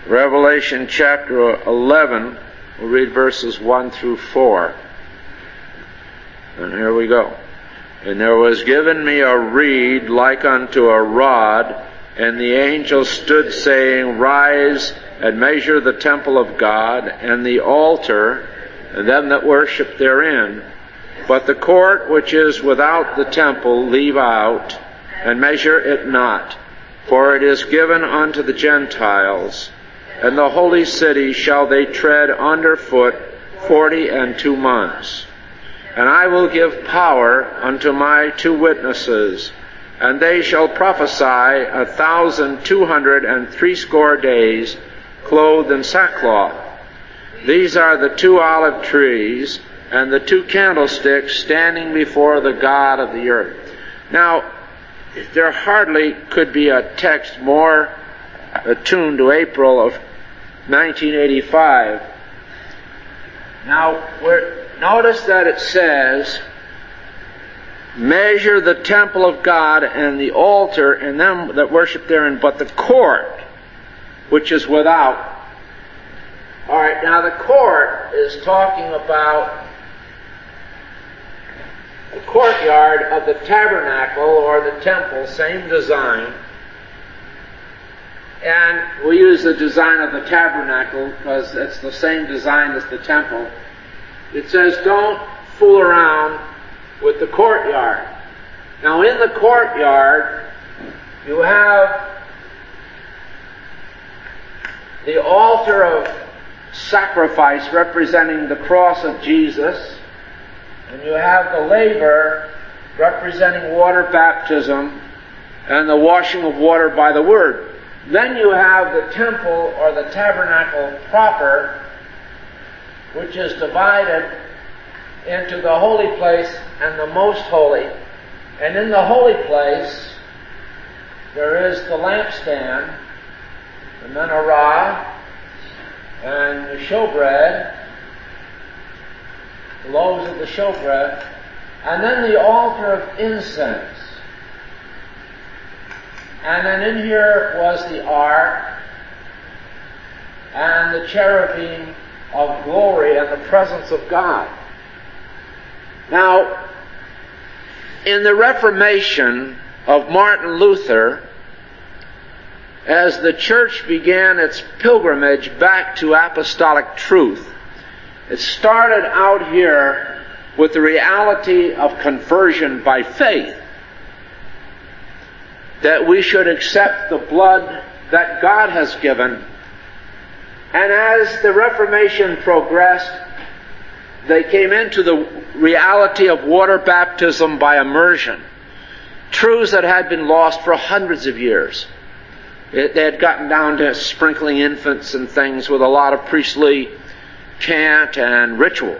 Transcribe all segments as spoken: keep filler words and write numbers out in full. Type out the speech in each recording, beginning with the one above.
Revelation chapter eleven, we'll read verses one through four. And here we go. And there was given me a reed like unto a rod, and the angel stood saying, Rise and measure the temple of God, and the altar, and them that worship therein. But the court which is without the temple leave out, and measure it not, for it is given unto the Gentiles. And the holy city shall they tread under foot forty and two months. And I will give power unto my two witnesses, and they shall prophesy a thousand two hundred and threescore days, clothed in sackcloth. These are the two olive trees and the two candlesticks standing before the God of the earth. Now, there hardly could be a text more attuned to April of nineteen eighty-five. Now, we're, notice that it says, measure the temple of God and the altar and them that worship therein, but the court which is without. All right, now the court is talking about the courtyard of the tabernacle or the temple, same design. And we use the design of the tabernacle because it's the same design as the temple. It says, don't fool around with the courtyard. Now in the courtyard, you have the altar of sacrifice representing the cross of Jesus, and you have the laver representing water baptism and the washing of water by the Word. Then you have the temple or the tabernacle proper, which is divided into the holy place and the most holy. And in the holy place, there is the lampstand, the menorah, and the showbread, the loaves of the showbread, and then the altar of incense. And then in here was the ark, and the cherubim of glory and the presence of God. Now, in the Reformation of Martin Luther, as the church began its pilgrimage back to apostolic truth, it started out here with the reality of conversion by faith, that we should accept the blood that God has given. And as the Reformation progressed, they came into the reality of water baptism by immersion, truths that had been lost for hundreds of years. It, they had gotten down to sprinkling infants and things with a lot of priestly chant and ritual.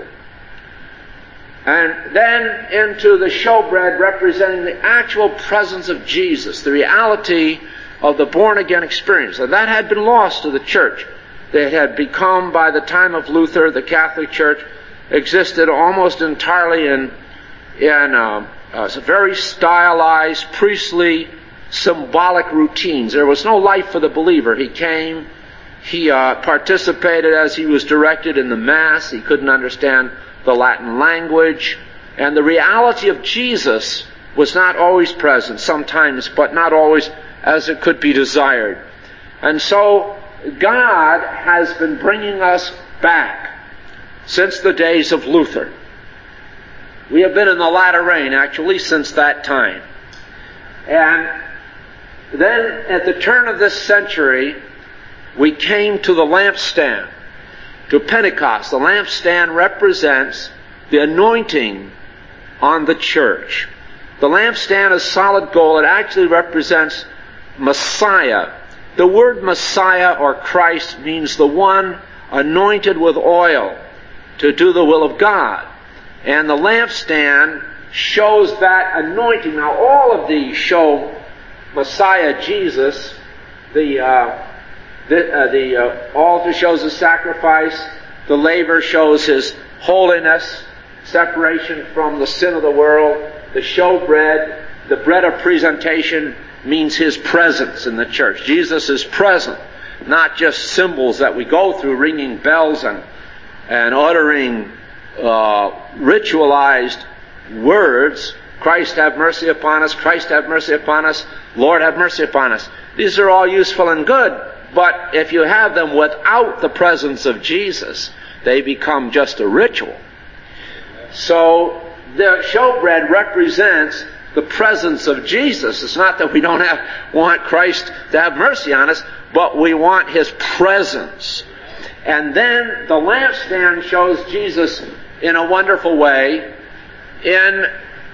And then into the showbread representing the actual presence of Jesus, the reality of the born-again experience. And that had been lost to the church. They had become, by the time of Luther, the Catholic Church existed almost entirely in, in uh, uh, very stylized, priestly, symbolic routines. There was no life for the believer. He came, he uh, participated as he was directed in the Mass. He couldn't understand the Latin language, and the reality of Jesus was not always present, sometimes, but not always as it could be desired. And so God has been bringing us back since the days of Luther. We have been in the latter rain, actually, since that time. And then at the turn of this century, we came to the lampstand, to Pentecost. The lampstand represents the anointing on the church. The lampstand is solid gold. It actually represents Messiah. The word Messiah or Christ means the one anointed with oil to do the will of God. And the lampstand shows that anointing. Now all of these show Messiah Jesus. The uh, the, uh, the uh, altar shows the sacrifice. The laver shows His holiness, separation from the sin of the world. The showbread, the bread of presentation, means His presence in the church. Jesus is present. not just symbols that we go through, ringing bells and, and uttering uh, ritualized words. Christ have mercy upon us, Christ have mercy upon us, Lord have mercy upon us. These are all useful and good, but if you have them without the presence of Jesus, they become just a ritual. So the showbread represents the presence of Jesus. It's not that we don't have, want Christ to have mercy on us, but we want His presence. And then the lampstand shows Jesus in a wonderful way in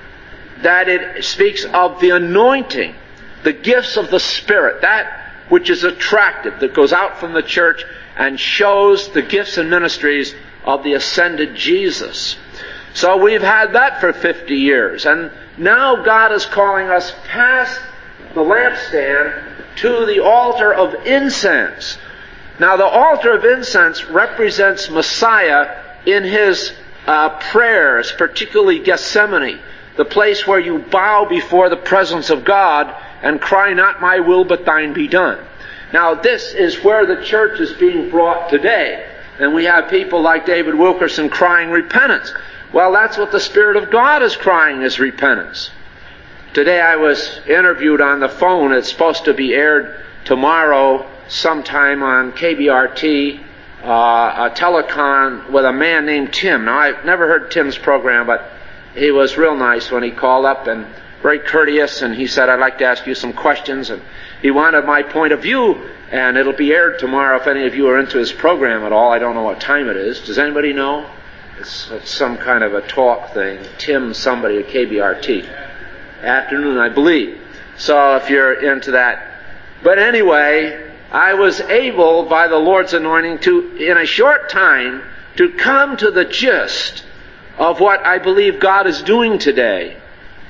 that it speaks of the anointing, the gifts of the Spirit, that which is attractive, that goes out from the church and shows the gifts and ministries of the ascended Jesus. So we've had that for fifty years, and now God is calling us past the lampstand to the altar of incense. Now the altar of incense represents Messiah in His uh, prayers, particularly Gethsemane, the place where you bow before the presence of God and cry, not my will but thine be done. Now this is where the church is being brought today. And we have people like David Wilkerson crying repentance. Well, that's what the Spirit of God is crying, is repentance. Today I was interviewed on the phone. It's supposed to be aired tomorrow sometime on K B R T, uh, a telecon with a man named Tim. Now I've never heard Tim's program, but he was real nice when he called up and very courteous, and he said, I'd like to ask you some questions, and he wanted my point of view, and it'll be aired tomorrow if any of you are into his program at all. I don't know what time it is. Does anybody know? It's, it's some kind of a talk thing. Tim somebody at K B R T. Afternoon, I believe. So if you're into that. But anyway, I was able, by the Lord's anointing, to, in a short time, to come to the gist of what I believe God is doing today.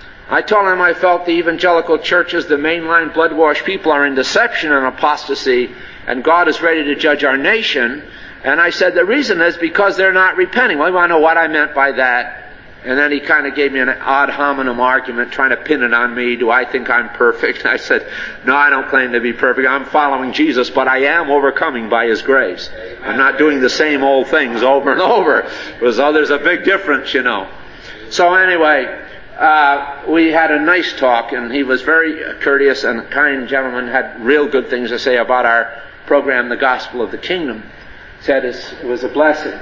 I told him I felt the evangelical churches, the mainline blood-washed people, are in deception and apostasy, and God is ready to judge our nation. And I said the reason is because they're not repenting. Well, you want to know what I meant by that? And then he kind of gave me an ad hominem argument, trying to pin it on me. Do I think I'm perfect? I said, no, I don't claim to be perfect. I'm following Jesus, but I am overcoming by His grace. I'm not doing the same old things over and over. Because oh, there's a big difference, you know. So anyway, uh, we had a nice talk, and he was very courteous and kind gentleman, had real good things to say about our program, The Gospel of the Kingdom. Said it was a blessing.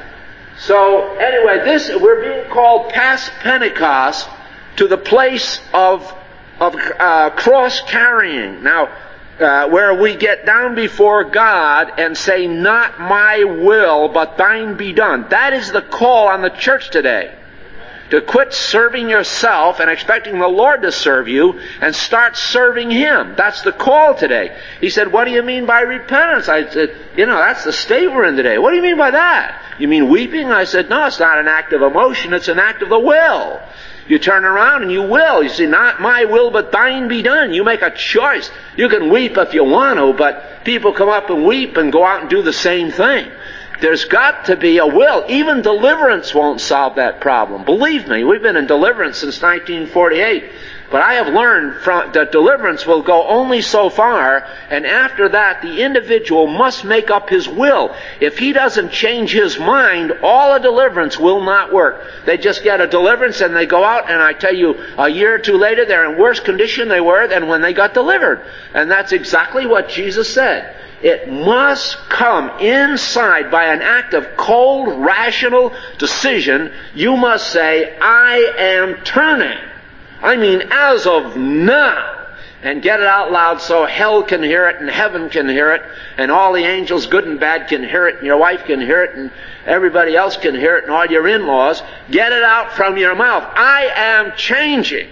So anyway, this we're being called past Pentecost to the place of of uh, cross carrying. Now, uh, where we get down before God and say, "Not my will, but thine be done." That is the call on the church today. To quit serving yourself and expecting the Lord to serve you and start serving Him. That's the call today. He said, what do you mean by repentance? I said, you know, that's the state we're in today. What do you mean by that? You mean weeping? I said, no, it's not an act of emotion. It's an act of the will. You turn around and you will. You say, not my will, but thine be done. You make a choice. You can weep if you want to, but people come up and weep and go out and do the same thing. There's got to be a will. Even deliverance won't solve that problem. Believe me, we've been in deliverance since nineteen forty-eight. But I have learned from, that deliverance will go only so far, and after that the individual must make up his will. If he doesn't change his mind, all a deliverance will not work. They just get a deliverance and they go out, and I tell you, a year or two later they're in worse condition they were than when they got delivered. And that's exactly what Jesus said. It must come inside by an act of cold, rational decision. You must say, I am turning. I mean, as of now. And get it out loud so hell can hear it and heaven can hear it and all the angels, good and bad, can hear it and your wife can hear it and everybody else can hear it and all your in-laws. Get it out from your mouth. I am changing.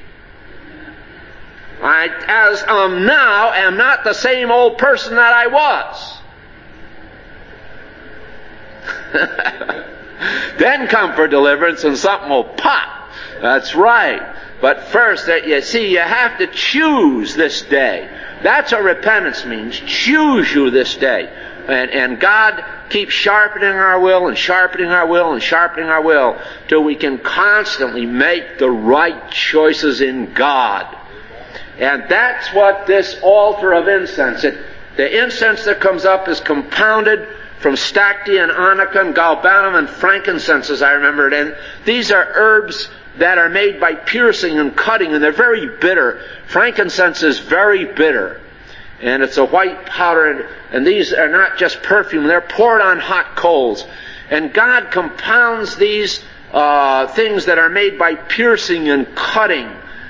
I, as um now, am not the same old person that I was. Then come for deliverance and something will pop. That's right. But first, you see, you have to choose this day. That's what repentance means. Choose you this day. And, and God keeps sharpening our will and sharpening our will and sharpening our will till we can constantly make the right choices in God. And that's what this altar of incense, it, The incense that comes up is compounded from stacte and onycha and galbanum and frankincense, as I remember it. And these are herbs that are made by piercing and cutting, and they're very bitter. Frankincense is very bitter. And it's a white powder, and, and these are not just perfume, they're poured on hot coals. And God compounds these uh, things that are made by piercing and cutting.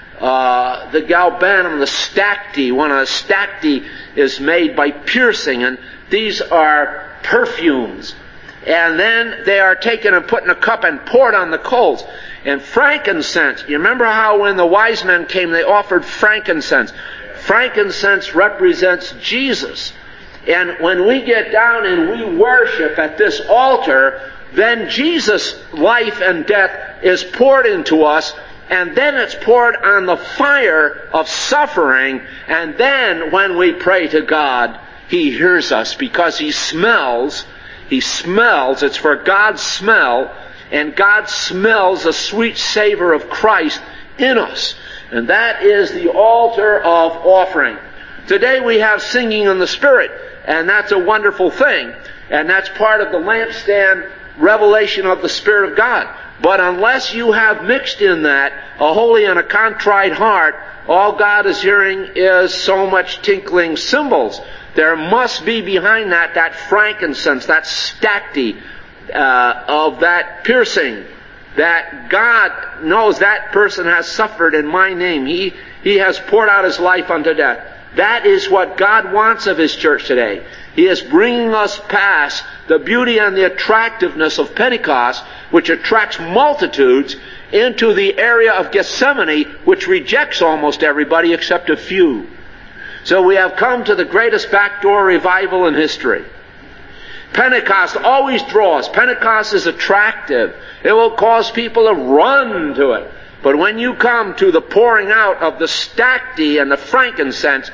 Uh, the galbanum, the stacte, one of the stacte is made by piercing, and these are perfumes. And then they are taken and put in a cup and poured on the coals. And frankincense, you remember how when the wise men came, they offered frankincense. Frankincense represents Jesus. And when we get down and we worship at this altar, then Jesus' life and death is poured into us, and then it's poured on the fire of suffering, and then when we pray to God, He hears us because He smells, He smells, it's for God's smell, and God smells the sweet savor of Christ in us. And that is the altar of offering. Today we have singing in the Spirit, and that's a wonderful thing. And that's part of the lampstand revelation of the Spirit of God. But unless you have mixed in that a holy and a contrite heart, all God is hearing is so much tinkling cymbals. There must be behind that that frankincense, that stacte uh, of that piercing, that God knows that person has suffered in my name. He, he has poured out His life unto death. That is what God wants of His church today. He is bringing us past the beauty and the attractiveness of Pentecost, which attracts multitudes, into the area of Gethsemane, which rejects almost everybody except a few. So we have come to the greatest backdoor revival in history. Pentecost always draws. Pentecost is attractive. It will cause people to run to it. But when you come to the pouring out of the stacte and the frankincense,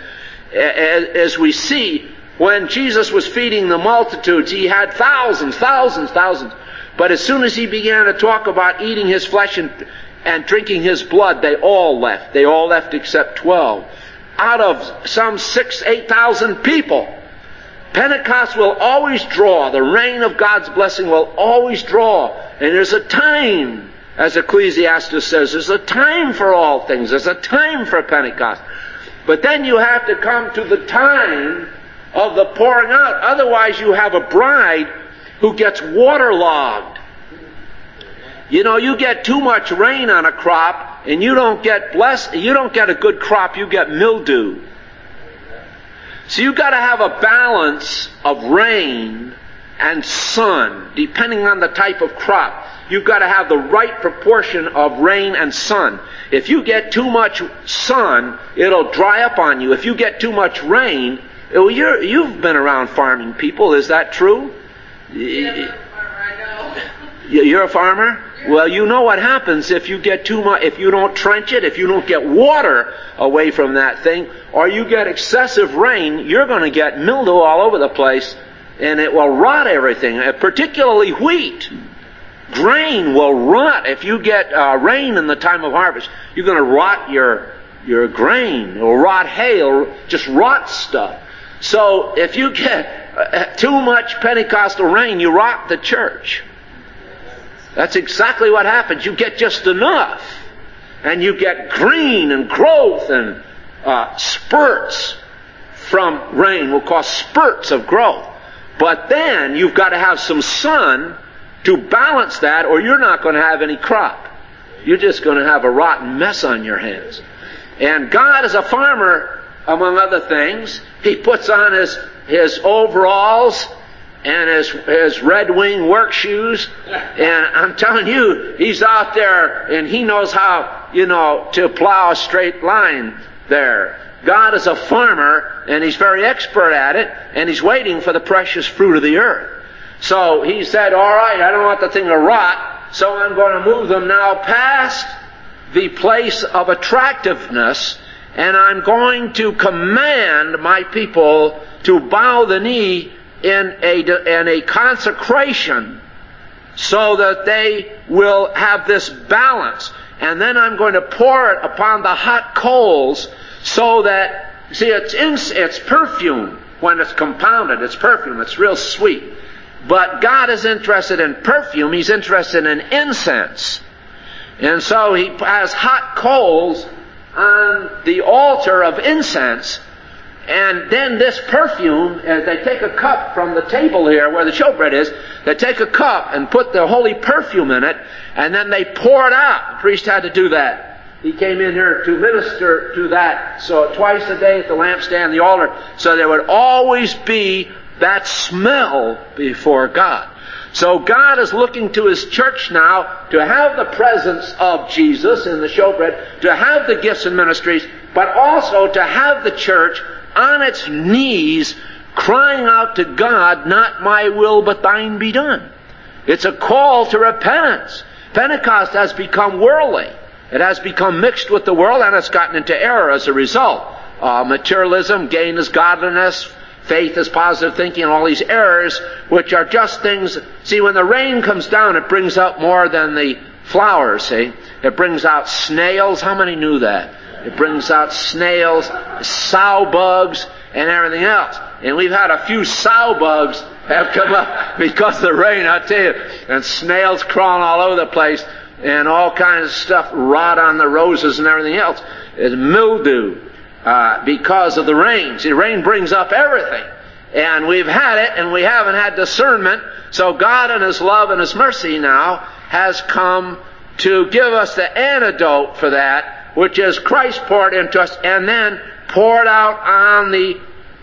as we see, when Jesus was feeding the multitudes, He had thousands, thousands, thousands. But as soon as He began to talk about eating His flesh and, and drinking His blood, they all left. They all left except twelve. Out of some six, eight thousand people. Pentecost will always draw. The rain of God's blessing will always draw. And there's a time, as Ecclesiastes says, there's a time for all things. There's a time for Pentecost. But then you have to come to the time of the pouring out. Otherwise you have a bride who gets waterlogged. You know, you get too much rain on a crop and you don't get blessed, you don't get a good crop, you get mildew. So you've got to have a balance of rain and sun, depending on the type of crop. You've got to have the right proportion of rain and sun. If you get too much sun, it'll dry up on you. If you get too much rain, well, you're, you've been around farming people, is that true? Yeah, I know. You're a farmer? Well, you know what happens if you get too much, if you don't trench it, if you don't get water away from that thing, or you get excessive rain, you're going to get mildew all over the place, and it will rot everything, particularly wheat. Grain will rot. If you get uh, rain in the time of harvest, you're going to rot your your grain. It'll rot hay. It'll just rot stuff. So if you get too much Pentecostal rain, you rot the church. That's exactly what happens. You get just enough. And you get green and growth and uh, spurts from rain will cause spurts of growth. But then you've got to have some sun to balance that, or you're not going to have any crop. You're just going to have a rotten mess on your hands. And God, as a farmer, among other things, He puts on his, his overalls and his, his Red Wing work shoes. And I'm telling you, He's out there and He knows how, you know, to plow a straight line there. God is a farmer and He's very expert at it, and He's waiting for the precious fruit of the earth. So He said, all right, I don't want the thing to rot, so I'm going to move them now past the place of attractiveness, and I'm going to command my people to bow the knee in a, in a consecration so that they will have this balance. And then I'm going to pour it upon the hot coals so that, see, it's, ins- it's perfume. when it's compounded. It's perfume. It's real sweet. But God is interested in perfume. He's interested in incense. And so He has hot coals on the altar of incense. And then this perfume, as they take a cup from the table here where the showbread is, they take a cup and put the holy perfume in it, and then they pour it out. The priest had to do that. He came in here to minister to that. So twice a day at the lampstand, the altar. So there would always be that smell before God. So God is looking to His church now to have the presence of Jesus in the showbread, to have the gifts and ministries, but also to have the church on its knees crying out to God, not my will but thine be done. It's a call to repentance. Pentecost has become worldly. It has become mixed with the world, and it's gotten into error as a result. Uh, materialism, gain is godliness, faith is positive thinking, and all these errors, which are just things. See, when the rain comes down, it brings out more than the flowers, see? It brings out snails. How many knew that? It brings out snails, sow bugs, and everything else. And we've had a few sow bugs have come up because of the rain, I tell you. And snails crawling all over the place, and all kinds of stuff rot on the roses and everything else. It's mildew uh, because of the rain. See, the rain brings up everything. And we've had it, and we haven't had discernment. So God in His love and His mercy now has come to give us the antidote for that, which is Christ poured into us and then poured out on the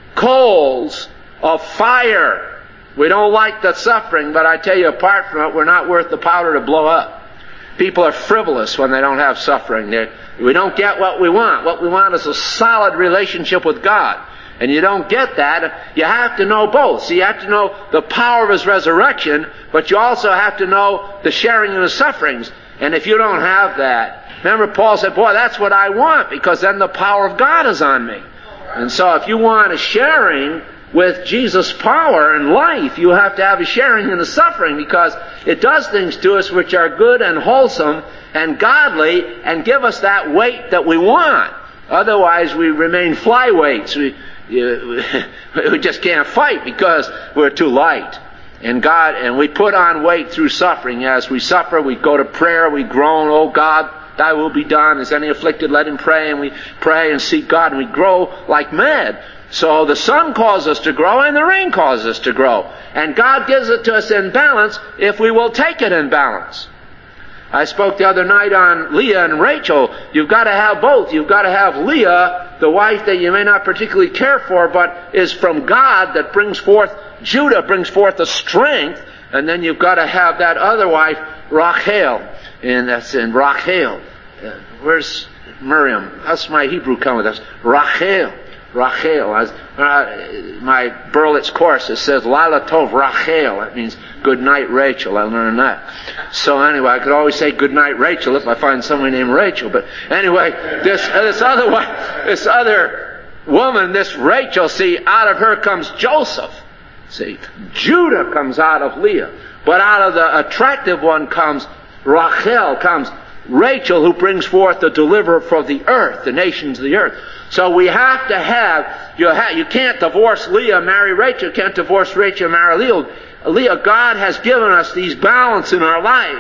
coals of fire. We don't like the suffering, but I tell you, apart from it, we're not worth the powder to blow up. People are frivolous when they don't have suffering. They're, we don't get what we want. What we want is a solid relationship with God. And you don't get that. You have to know both. So you have to know the power of His resurrection, but you also have to know the sharing in His sufferings. And if you don't have that, remember Paul said, boy, that's what I want, because then the power of God is on me. And so if you want a sharing with Jesus' power and life, you have to have a sharing in the suffering, because it does things to us which are good and wholesome and godly and give us that weight that we want. Otherwise we remain flyweights. We, you, we just can't fight because we're too light. And God, and we put on weight through suffering. As we suffer, we go to prayer, we groan, oh God, Thy will be done. Is any afflicted, let him pray. And we pray and seek God, and we grow like mad. So the sun causes us to grow, and the rain causes us to grow. And God gives it to us in balance if we will take it in balance. I spoke the other night on Leah and Rachel. You've got to have both. You've got to have Leah, the wife that you may not particularly care for, but is from God, that brings forth, Judah brings forth the strength. And then you've got to have that other wife, Rachel. And that's in Rachel. Uh, where's Miriam? How's my Hebrew come with us? Rachel. Rachel. I was, uh, my Berlitz course, it says, Lila Tov Rachel. That means good night, Rachel. I learned that. So anyway, I could always say good night, Rachel, if I find somebody named Rachel. But anyway, this, uh, this other one, this other woman, this Rachel, see, out of her comes Joseph. See, Judah comes out of Leah. But out of the attractive one comes Rachel, comes Rachel, who brings forth the deliverer for the earth, the nations of the earth. So we have to have, you, have, you can't divorce Leah, marry Rachel. You can't divorce Rachel, marry Leah. Leah, God has given us these balance in our life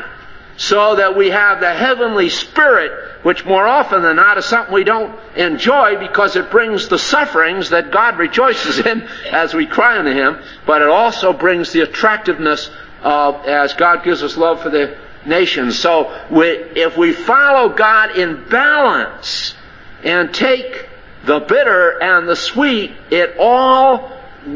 so that we have the heavenly spirit, which more often than not is something we don't enjoy because it brings the sufferings that God rejoices in as we cry unto Him, but it also brings the attractiveness of, as God gives us love for the nations. So we, if we follow God in balance and take the bitter and the sweet, it all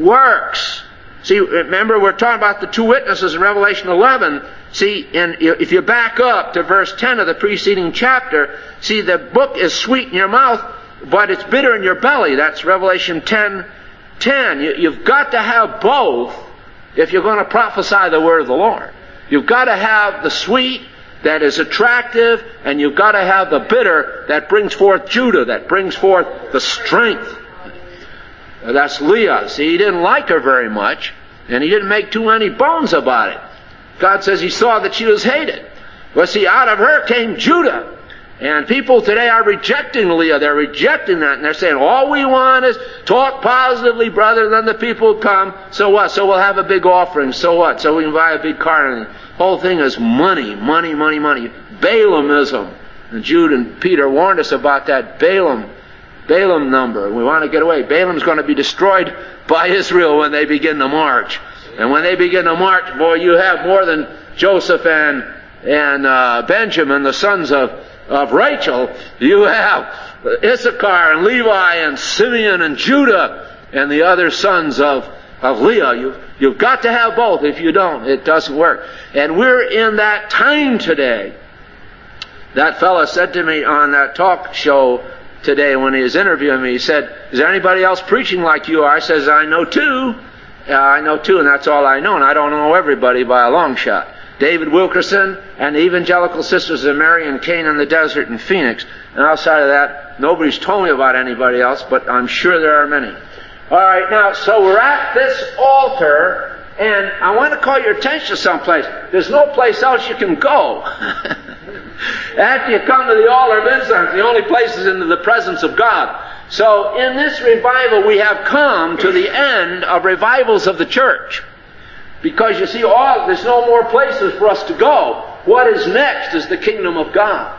works. See, remember we're talking about the two witnesses in Revelation eleven. See, and if you back up to verse ten of the preceding chapter, see, the book is sweet in your mouth, but it's bitter in your belly. That's Revelation ten ten. You, you've got to have both if you're going to prophesy the word of the Lord. You've got to have the sweet that is attractive, and you've got to have the bitter that brings forth Judah, that brings forth the strength. That's Leah. See, He didn't like her very much, and He didn't make too many bones about it. God says He saw that she was hated. Well, see, out of her came Judah. And people today are rejecting Leah. They're rejecting that. And they're saying, all we want is talk positively, brother, then the people come. So what? So we'll have a big offering. So what? So we can buy a big car. And the whole thing is money, money, money, money. Balaamism. And Jude and Peter warned us about that Balaam, Balaam number. We want to get away. Balaam's going to be destroyed by Israel when they begin to march. And when they begin to march, boy, you have more than Joseph and, and uh, Benjamin, the sons of of Rachel. You have Issachar and Levi and Simeon and Judah and the other sons of, of Leah. You, you've got to have both. If you don't, it doesn't work. And we're in that time today. That fellow said to me on that talk show today when he was interviewing me, he said, is there anybody else preaching like you are? I says, I know two. Uh, I know two, and that's all I know. And I don't know everybody by a long shot. David Wilkerson and the Evangelical Sisters of Mary and Cain in the Desert in Phoenix. And outside of that, nobody's told me about anybody else, but I'm sure there are many. All right, now, so we're at this altar, and I want to call your attention to someplace. There's no place else you can go. After you come to the altar of incense, the only place is into the presence of God. So in this revival, we have come to the end of revivals of the church. Because you see, all, there's no more places for us to go. What is next is the kingdom of God.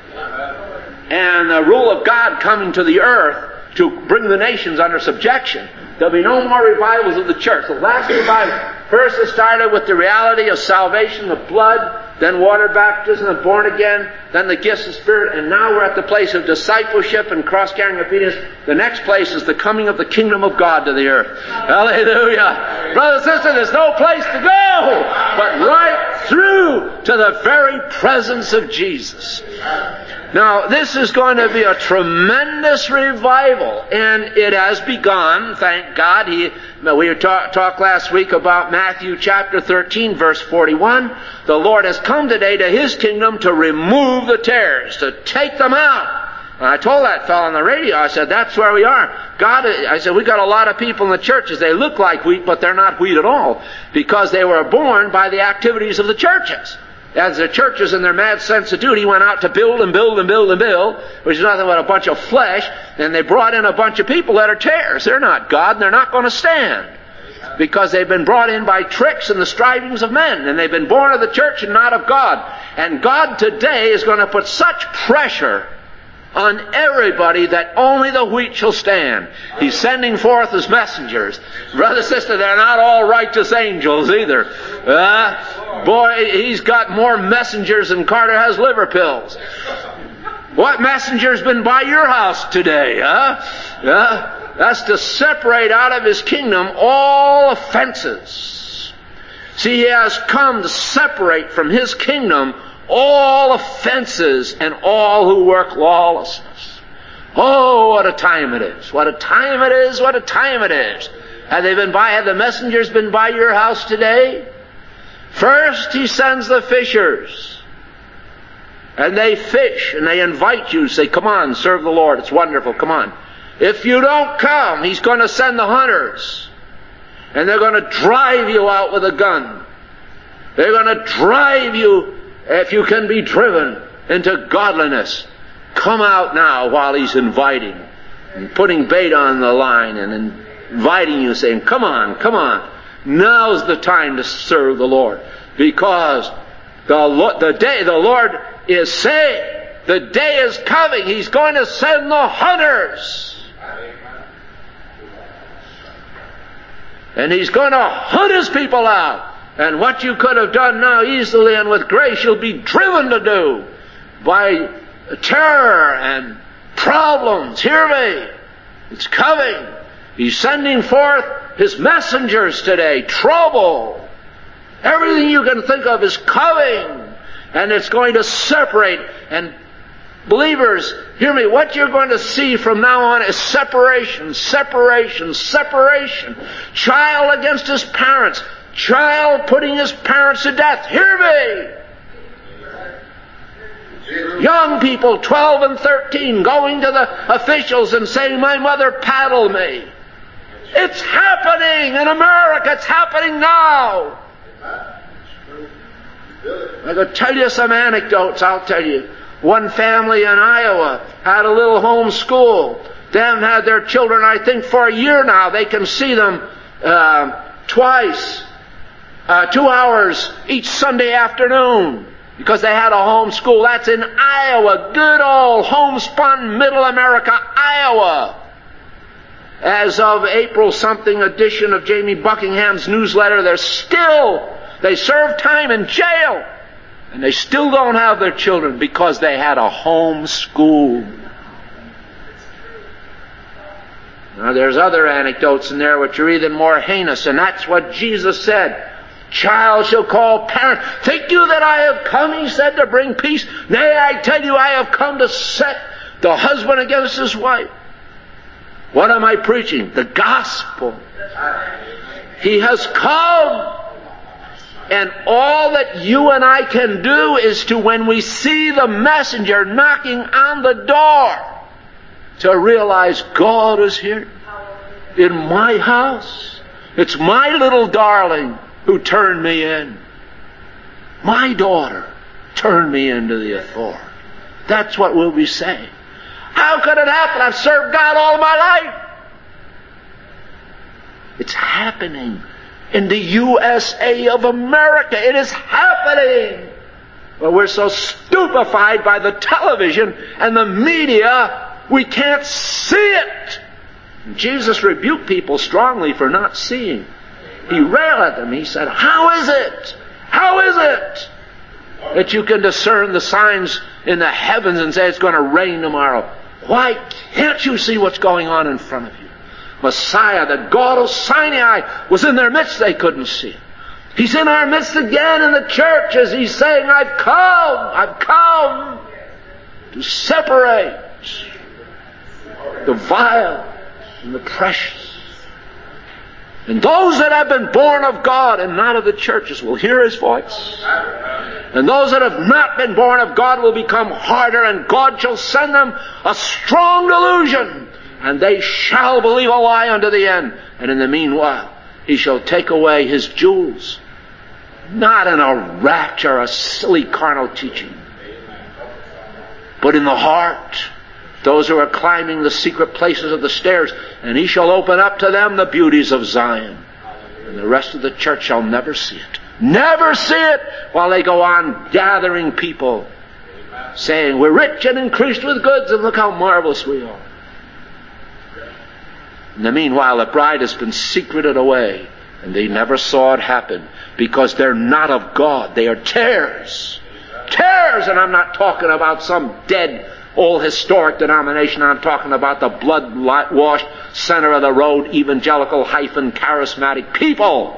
And the rule of God coming to the earth to bring the nations under subjection. There'll be no more revivals of the church. The last revival, first it started with the reality of salvation, the blood, then water baptism, and born again, then the gifts of Spirit, and now we're at the place of discipleship and cross-carrying obedience. The next place is the coming of the kingdom of God to the earth. Hallelujah. Brothers and sisters, there's no place to go but right through to the very presence of Jesus. Now, this is going to be a tremendous revival, and it has begun, thank God. He, we talked talk last week about Matthew chapter thirteen, verse forty-one. The Lord has come today to His kingdom to remove the tares, to take them out. And I told that fellow on the radio, I said, that's where we are. God, I said, we got a lot of people in the churches. They look like wheat, but they're not wheat at all, because they were born by the activities of the churches. As the churches in their mad sense of duty went out to build and build and build and build, which is nothing but a bunch of flesh, and they brought in a bunch of people that are tares. They're not God, and they're not going to stand. Because they've been brought in by tricks and the strivings of men, and they've been born of the church and not of God. And God today is going to put such pressure on everybody that only the wheat shall stand. He's sending forth His messengers. Brother, sister, they're not all righteous angels either. Uh, boy, He's got more messengers than Carter has liver pills. What messenger's been by your house today, huh? Uh, that's to separate out of His kingdom all offenses. See, He has come to separate from His kingdom all offenses and all who work lawlessness. Oh, what a time it is. What a time it is. What a time it is. Have they been by, have the messengers been by your house today? First, He sends the fishers. And they fish, and they invite you, say, come on, serve the Lord. It's wonderful, come on. If you don't come, He's going to send the hunters. And they're going to drive you out with a gun. They're going to drive you, if you can be driven, into godliness. Come out now while He's inviting. And putting bait on the line and inviting you, saying, come on, come on. Now's the time to serve the Lord. Because the, Lord, the day the Lord is saying, the day is coming. He's going to send the hunters. And He's going to hunt His people out. And what you could have done now easily and with grace, you'll be driven to do by terror and problems. Hear me. It's coming. He's sending forth His messengers today. Trouble. Everything you can think of is coming. And it's going to separate. And believers, hear me, what you're going to see from now on is separation, separation, separation. Child against his parents. Child putting his parents to death. Hear me. Young people, twelve and thirteen, going to the officials and saying, my mother paddled me. It's happening in America. It's happening now. I could tell you some anecdotes, I'll tell you. One family in Iowa had a little home school. They haven't had their children, I think, for a year now. They can see them uh, twice, uh, two hours each Sunday afternoon because they had a home school. That's in Iowa, good old homespun Middle America, Iowa. As of April something edition of Jamie Buckingham's newsletter, they're still, they serve time in jail. And they still don't have their children because they had a home school. Now there's other anecdotes in there which are even more heinous, and that's what Jesus said. Child shall call parent. Think you that I have come, he said, to bring peace? Nay, I tell you, I have come to set the husband against his wife. What am I preaching? The gospel. He has come. And all that you and I can do is to, when we see the messenger knocking on the door, to realize God is here in my house. It's my little darling who turned me in. My daughter turned me into the authority. That's what we'll be saying. How could it happen? I've served God all my life. It's happening in the U S A of America. It is happening. But we're so stupefied by the television and the media, we can't see it. Jesus rebuked people strongly for not seeing. He railed at them. He said, how is it? How is it that you can discern the signs in the heavens and say it's going to rain tomorrow? Why can't you see what's going on in front of you? Messiah, the God of Sinai, was in their midst. They couldn't see it. He's in our midst again in the church as he's saying, I've come, I've come to separate the vile and the precious. And those that have been born of God and not of the churches will hear his voice. And those that have not been born of God will become harder, and God shall send them a strong delusion, and they shall believe a lie unto the end. And in the meanwhile, he shall take away his jewels, not in a rapture, a silly carnal teaching, but in the heart, those who are climbing the secret places of the stairs, and he shall open up to them the beauties of Zion. And the rest of the church shall never see it. Never see it while they go on gathering people, saying, we're rich and increased with goods, and look how marvelous we are. In the meanwhile, the bride has been secreted away, and they never saw it happen, because they're not of God. They are tares. Tares! And I'm not talking about some dead old historic denomination. I'm talking about the blood-washed, center of the road, evangelical hyphen charismatic people.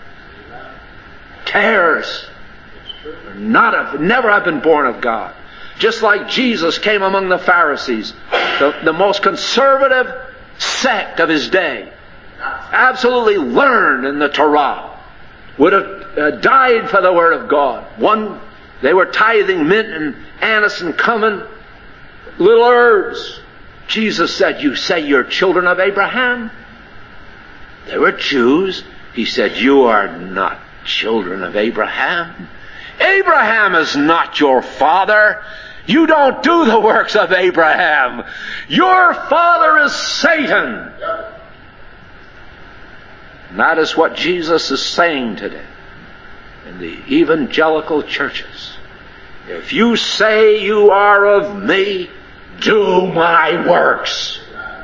Tares. Not of, never have been born of God. Just like Jesus came among the Pharisees, the, the most conservative sect of his day, absolutely learned in the Torah, would have uh, died for the Word of God. One, they were tithing mint and anise and cumin, little herbs. Jesus said, you say you're children of Abraham? They were Jews. He said, you are not children of Abraham. Abraham is not your father. You don't do the works of Abraham. Your father is Satan. And that is what Jesus is saying today in the evangelical churches. If you say you are of me, do my works.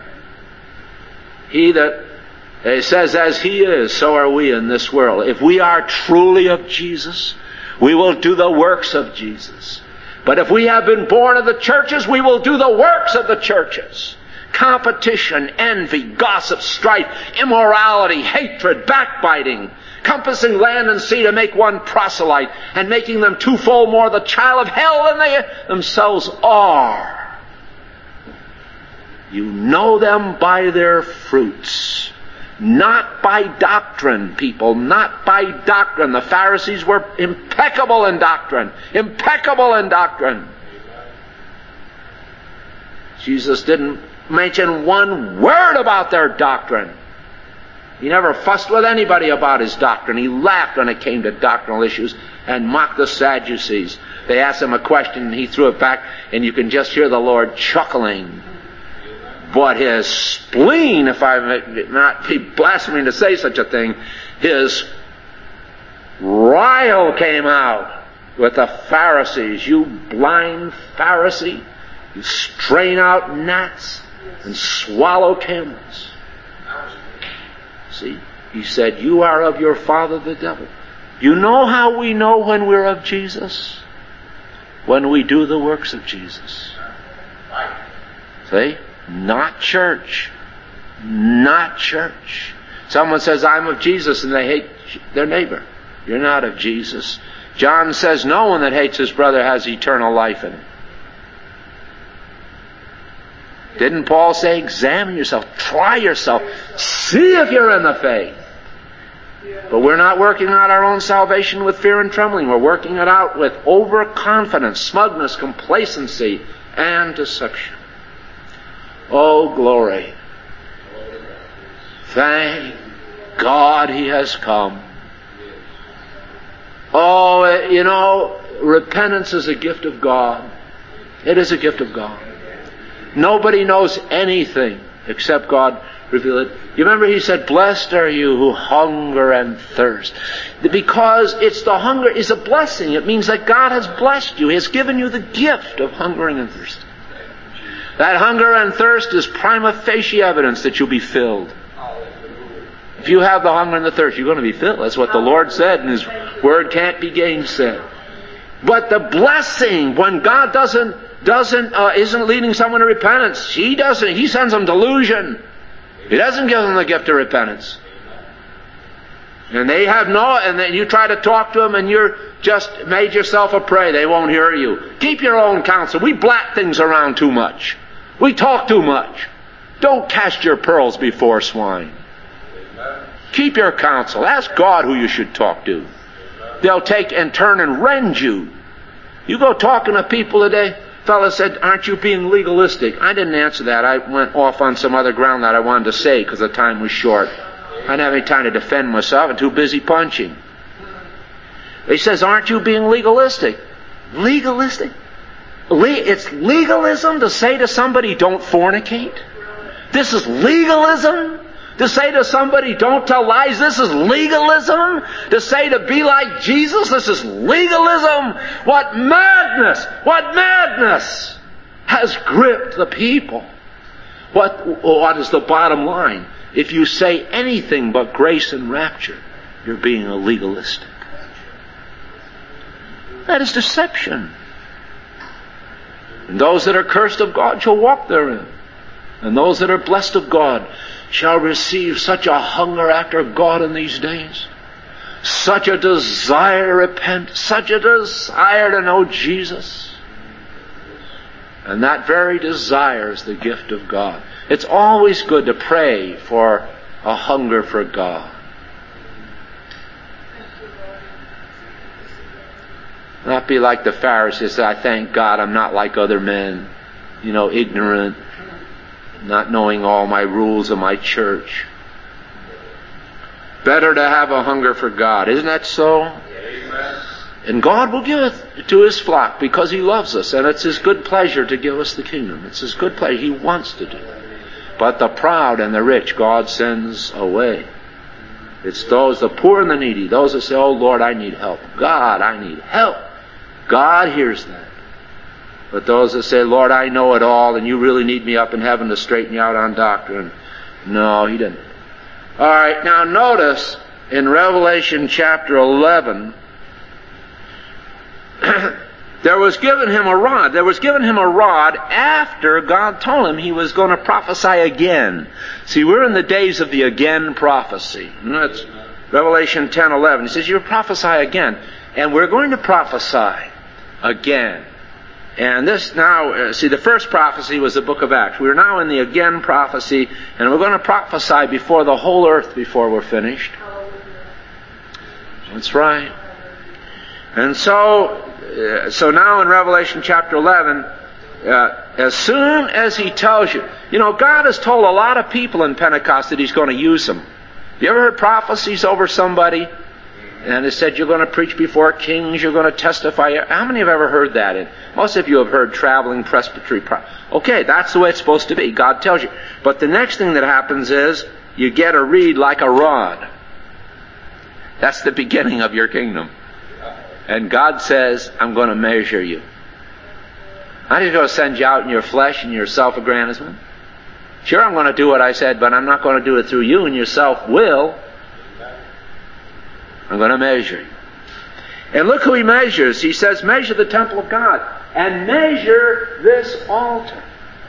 He that it says, as he is, so are we in this world. If we are truly of Jesus, we will do the works of Jesus. But if we have been born of the churches, we will do the works of the churches. Competition, envy, gossip, strife, immorality, hatred, backbiting, compassing land and sea to make one proselyte, and making them twofold more the child of hell than they themselves are. You know them by their fruits. Not by doctrine, people. Not by doctrine. The Pharisees were impeccable in doctrine. Impeccable in doctrine. Jesus didn't mention one word about their doctrine. He never fussed with anybody about his doctrine. He laughed when it came to doctrinal issues and mocked the Sadducees. They asked him a question and he threw it back, and you can just hear the Lord chuckling. But his spleen, if I may not be blaspheming to say such a thing, his rile came out with the Pharisees. You blind Pharisee, you strain out gnats and swallow camels. See, he said, you are of your father the devil. You know how we know when we're of Jesus? When we do the works of Jesus. See? Not church. Not church. Someone says, I'm of Jesus, and they hate their neighbor. You're not of Jesus. John says, no one that hates his brother has eternal life in him. Didn't Paul say, examine yourself, try yourself, see if you're in the faith? But we're not working out our own salvation with fear and trembling. We're working it out with overconfidence, smugness, complacency, and deception. Oh, glory. Thank God He has come. Oh, you know, repentance is a gift of God. It is a gift of God. Nobody knows anything except God reveal it. You remember He said, blessed are you who hunger and thirst. Because it's the hunger is a blessing. It means that God has blessed you. He has given you the gift of hungering and thirsting. That hunger and thirst is prima facie evidence that you'll be filled. If you have the hunger and the thirst, you're going to be filled. That's what the Lord said, and His Word can't be gainsaid. But the blessing, when God doesn't doesn't uh, isn't leading someone to repentance, He doesn't. He sends them delusion. He doesn't give them the gift of repentance. And they have no, and then you try to talk to them, and you're just made yourself a prey. They won't hear you. Keep your own counsel. We blat things around too much. We talk too much. Don't cast your pearls before swine. Keep your counsel. Ask God who you should talk to. They'll take and turn and rend you. You go talking to people today. Fellow said, aren't you being legalistic? I didn't answer that. I went off on some other ground that I wanted to say because the time was short. I didn't have any time to defend myself. I'm too busy punching. He says, aren't you being legalistic? Legalistic? Le- it's legalism to say to somebody, don't fornicate? This is legalism? To say to somebody, don't tell lies, this is legalism? To say to be like Jesus, this is legalism? What madness! What madness has gripped the people? What, what is the bottom line? If you say anything but grace and rapture, you're being a legalistic. That is deception. And those that are cursed of God shall walk therein. And those that are blessed of God shall receive such a hunger after God in these days, such a desire to repent, such a desire to know Jesus. And that very desire is the gift of God. It's always good to pray for a hunger for God. Not be like the Pharisees. I thank God I'm not like other men, you know, ignorant, not knowing all my rules of my church. Better to have a hunger for God. Isn't that so? Amen. And God will give it to His flock because He loves us, and it's His good pleasure to give us the kingdom. It's His good pleasure. He wants to do it. But the proud and the rich God sends away. It's those, the poor and the needy, those that say, oh Lord, I need help. God, I need help. God hears that. But those that say, Lord, I know it all, and you really need me up in heaven to straighten you out on doctrine. No, He didn't. All right, now notice in Revelation chapter eleven, there was given him a rod. There was given him a rod after God told him He was going to prophesy again. See, we're in the days of the again prophecy. And that's Revelation ten eleven. He says, you prophesy again. And we're going to prophesy again. And this now, uh, see, the first prophecy was the book of Acts. We're now in the again prophecy, and we're going to prophesy before the whole earth before we're finished. That's right. And so, uh, so now in Revelation chapter eleven, uh, as soon as He tells you, you know, God has told a lot of people in Pentecost that He's going to use them. You ever heard prophecies over somebody? And it said you're going to preach before kings, you're going to testify. How many have ever heard that? And most of you have heard traveling presbytery. Pro- okay, that's the way it's supposed to be. God tells you. But the next thing that happens is you get a reed like a rod. That's the beginning of your kingdom. And God says, I'm going to measure you. I'm just going to send you out in your flesh and your self-aggrandizement. Sure, I'm going to do what I said, but I'm not going to do it through you and your self-will. I'm going to measure you. And look who he measures. He says, measure the temple of God. And measure this altar.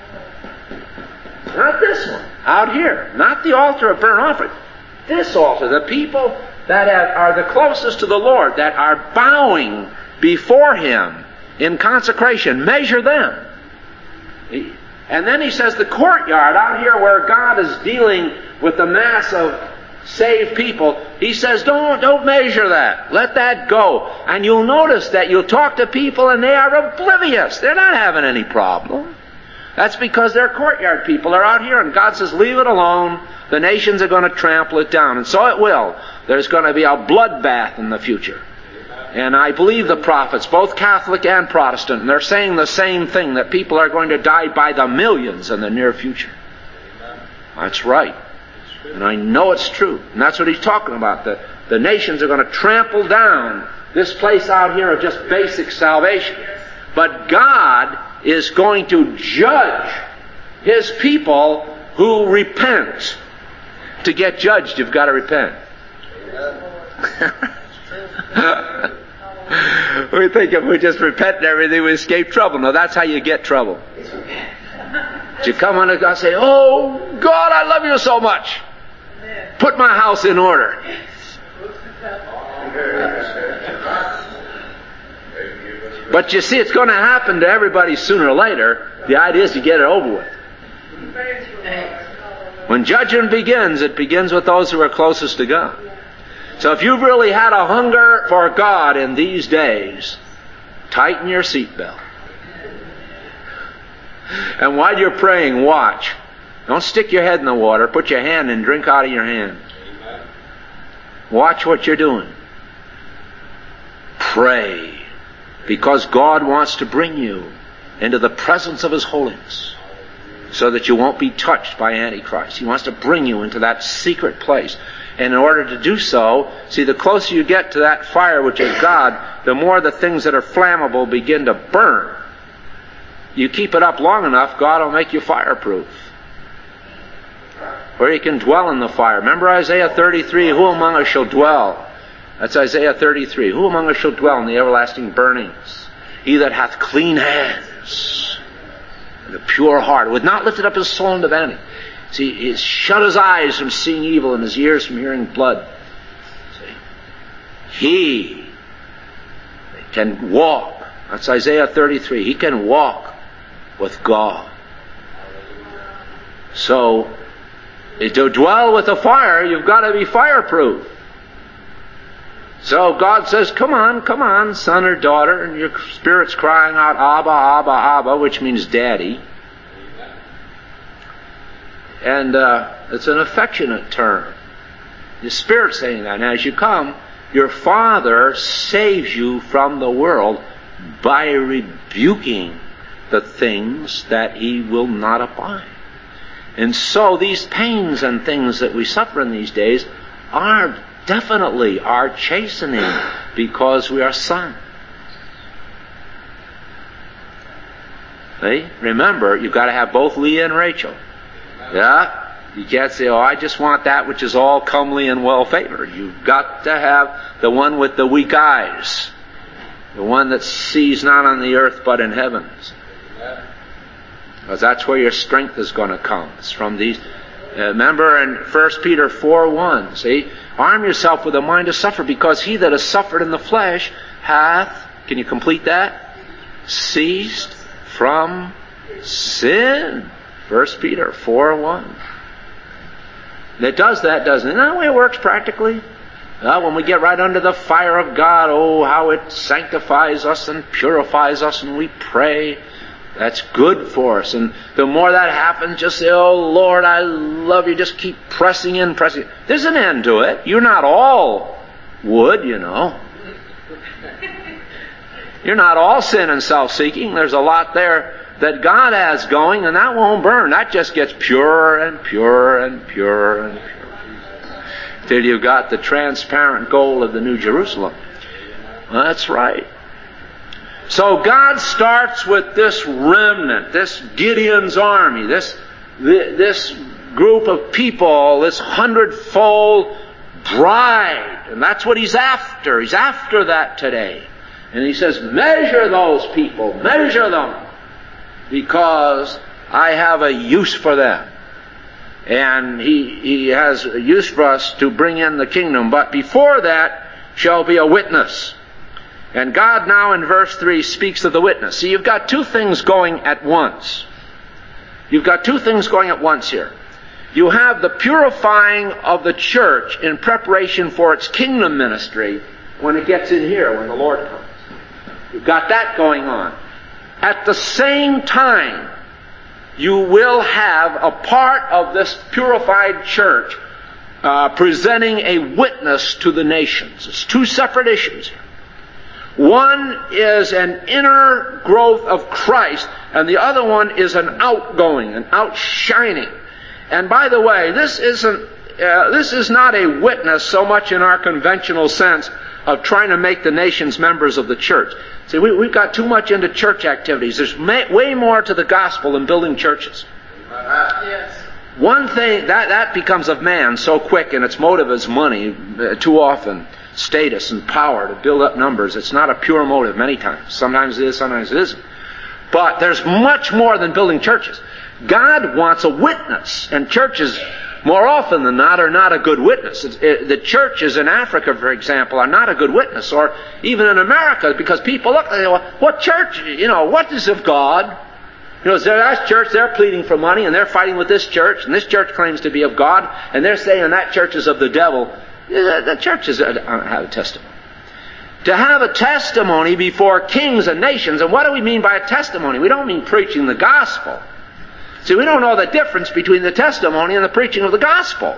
Not this one. Out here. Not the altar of burnt offering. This altar. The people that are the closest to the Lord, that are bowing before Him in consecration. Measure them. And then he says the courtyard out here where God is dealing with the mass of saved people, he says, don't, don't measure that. Let that go. And you'll notice that you'll talk to people and they are oblivious. They're not having any problem. That's because their courtyard people are out here, and God says, leave it alone. The nations are going to trample it down. And so it will. There's going to be a bloodbath in the future. And I believe the prophets, both Catholic and Protestant, and they're saying the same thing, that people are going to die by the millions in the near future. That's right. And I know it's true. And that's what he's talking about. The, the nations are going to trample down this place out here of just basic salvation. But God is going to judge His people who repent. To get judged, you've got to repent. We think if we just repent and everything, we escape trouble. No, that's how you get trouble. You come unto God and say, oh, God, I love you so much. Put my house in order. But you see, it's going to happen to everybody sooner or later. The idea is to get it over with. When judgment begins, it begins with those who are closest to God. So if you've really had a hunger for God in these days, tighten your seatbelt. And while you're praying, watch. Don't stick your head in the water. Put your hand and drink out of your hand. Watch what you're doing. Pray. Because God wants to bring you into the presence of His holiness, so that you won't be touched by Antichrist. He wants to bring you into that secret place. And in order to do so, see, the closer you get to that fire, which is God, the more the things that are flammable begin to burn. You keep it up long enough, God will make you fireproof. Or you can dwell in the fire. Remember Isaiah thirty-three, who among us shall dwell? That's Isaiah thirty-three. Who among us shall dwell in the everlasting burnings? He that hath clean hands and a pure heart, who hath not lifted up his soul unto vanity. See, he's shut his eyes from seeing evil and his ears from hearing blood. See? He can walk. That's Isaiah thirty-three. He can walk with God. So, to dwell with the fire, you've got to be fireproof. So God says, come on, come on, son or daughter, and your spirit's crying out, Abba, Abba, Abba, which means daddy. And uh, it's an affectionate term. Your spirit's saying that. And as you come, your Father saves you from the world by rebuking the things that He will not abide. And so these pains and things that we suffer in these days are definitely our chastening, because we are sons. See? Remember, you've got to have both Leah and Rachel. Yeah? You can't say, oh, I just want that which is all comely and well favored. You've got to have the one with the weak eyes. The one that sees not on the earth but in heavens. Because that's where your strength is going to come. It's from these. Uh, remember in First Peter four one, see? Arm yourself with a mind to suffer, because he that has suffered in the flesh hath, can you complete that? Ceased from sin. First Peter four one. And it does that, doesn't it? Isn't that the way it works practically? Well, when we get right under the fire of God, oh, how it sanctifies us and purifies us, and we pray. That's good for us. And the more that happens, just say, oh, Lord, I love you. Just keep pressing in, pressing in. There's an end to it. You're not all wood, you know. You're not all sin and self-seeking. There's a lot there that God has going, and that won't burn. That just gets purer and purer and purer and purer, till you've got the transparent gold of the New Jerusalem. Well, that's right. So God starts with this remnant, this Gideon's army, this, this group of people, this hundredfold bride. And that's what He's after. He's after that today. And He says, measure those people, measure them, because I have a use for them. And He, He has a use for us to bring in the kingdom. But before that shall be a witness. And God now in verse three speaks of the witness. See, you've got two things going at once. You've got two things going at once here. You have the purifying of the church in preparation for its kingdom ministry when it gets in here, when the Lord comes. You've got that going on. At the same time, you will have a part of this purified church uh, presenting a witness to the nations. It's two separate issues here. One is an inner growth of Christ, and the other one is an outgoing, an outshining. And by the way, this isn't uh, this is not a witness so much in our conventional sense of trying to make the nations members of the church. See, we, we've got too much into church activities. There's may, way more to the gospel than building churches. Yes. One thing, that, that becomes of man so quick, and its motive is money, uh, too often. Status and power to build up numbers. It's not a pure motive many times. Sometimes it is, sometimes it isn't. But there's much more than building churches. God wants a witness, and churches, more often than not, are not a good witness. It, it, the churches in Africa, for example, are not a good witness, or even in America, because people look, they go, what church, you know, what is of God? You know, that church, they're pleading for money, and they're fighting with this church, and this church claims to be of God, and they're saying that church is of the devil. The churches have a testimony. To have a testimony before kings and nations, and what do we mean by a testimony? We don't mean preaching the gospel. See, we don't know the difference between the testimony and the preaching of the gospel.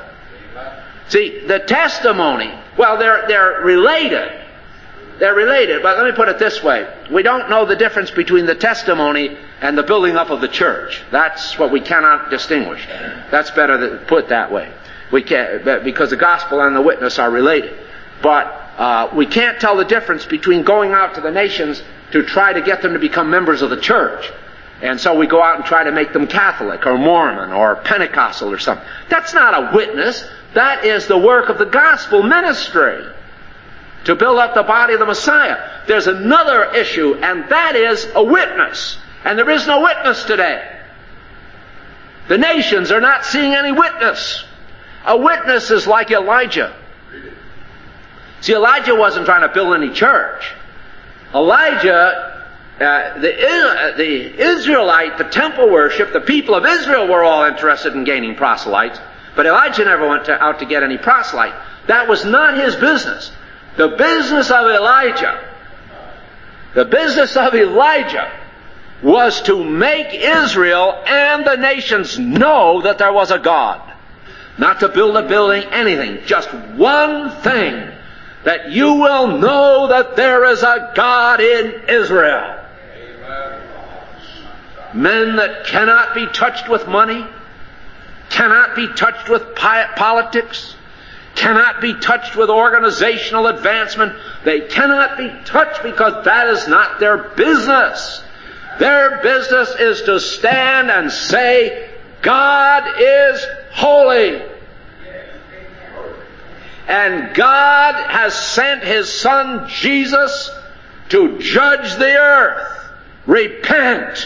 See, the testimony, well, they're, they're related. They're related, but let me put it this way. We don't know the difference between the testimony and the building up of the church. That's what we cannot distinguish. That's better to put that way. We can't, because the gospel and the witness are related. But uh, we can't tell the difference between going out to the nations to try to get them to become members of the church. And so we go out and try to make them Catholic or Mormon or Pentecostal or something. That's not a witness. That is the work of the gospel ministry to build up the body of the Messiah. There's another issue, and that is a witness. And there is no witness today. The nations are not seeing any witness. A witness is like Elijah. See, Elijah wasn't trying to build any church. Elijah, uh, the, uh, the Israelite, the temple worship, the people of Israel were all interested in gaining proselytes, but Elijah never went to, out to get any proselyte. That was not his business. The business of Elijah, the business of Elijah was to make Israel and the nations know that there was a God. Not to build a building, anything. Just one thing. That you will know that there is a God in Israel. Amen. Men that cannot be touched with money, cannot be touched with politics, cannot be touched with organizational advancement. They cannot be touched because that is not their business. Their business is to stand and say, God is holy. And God has sent His Son Jesus to judge the earth. Repent.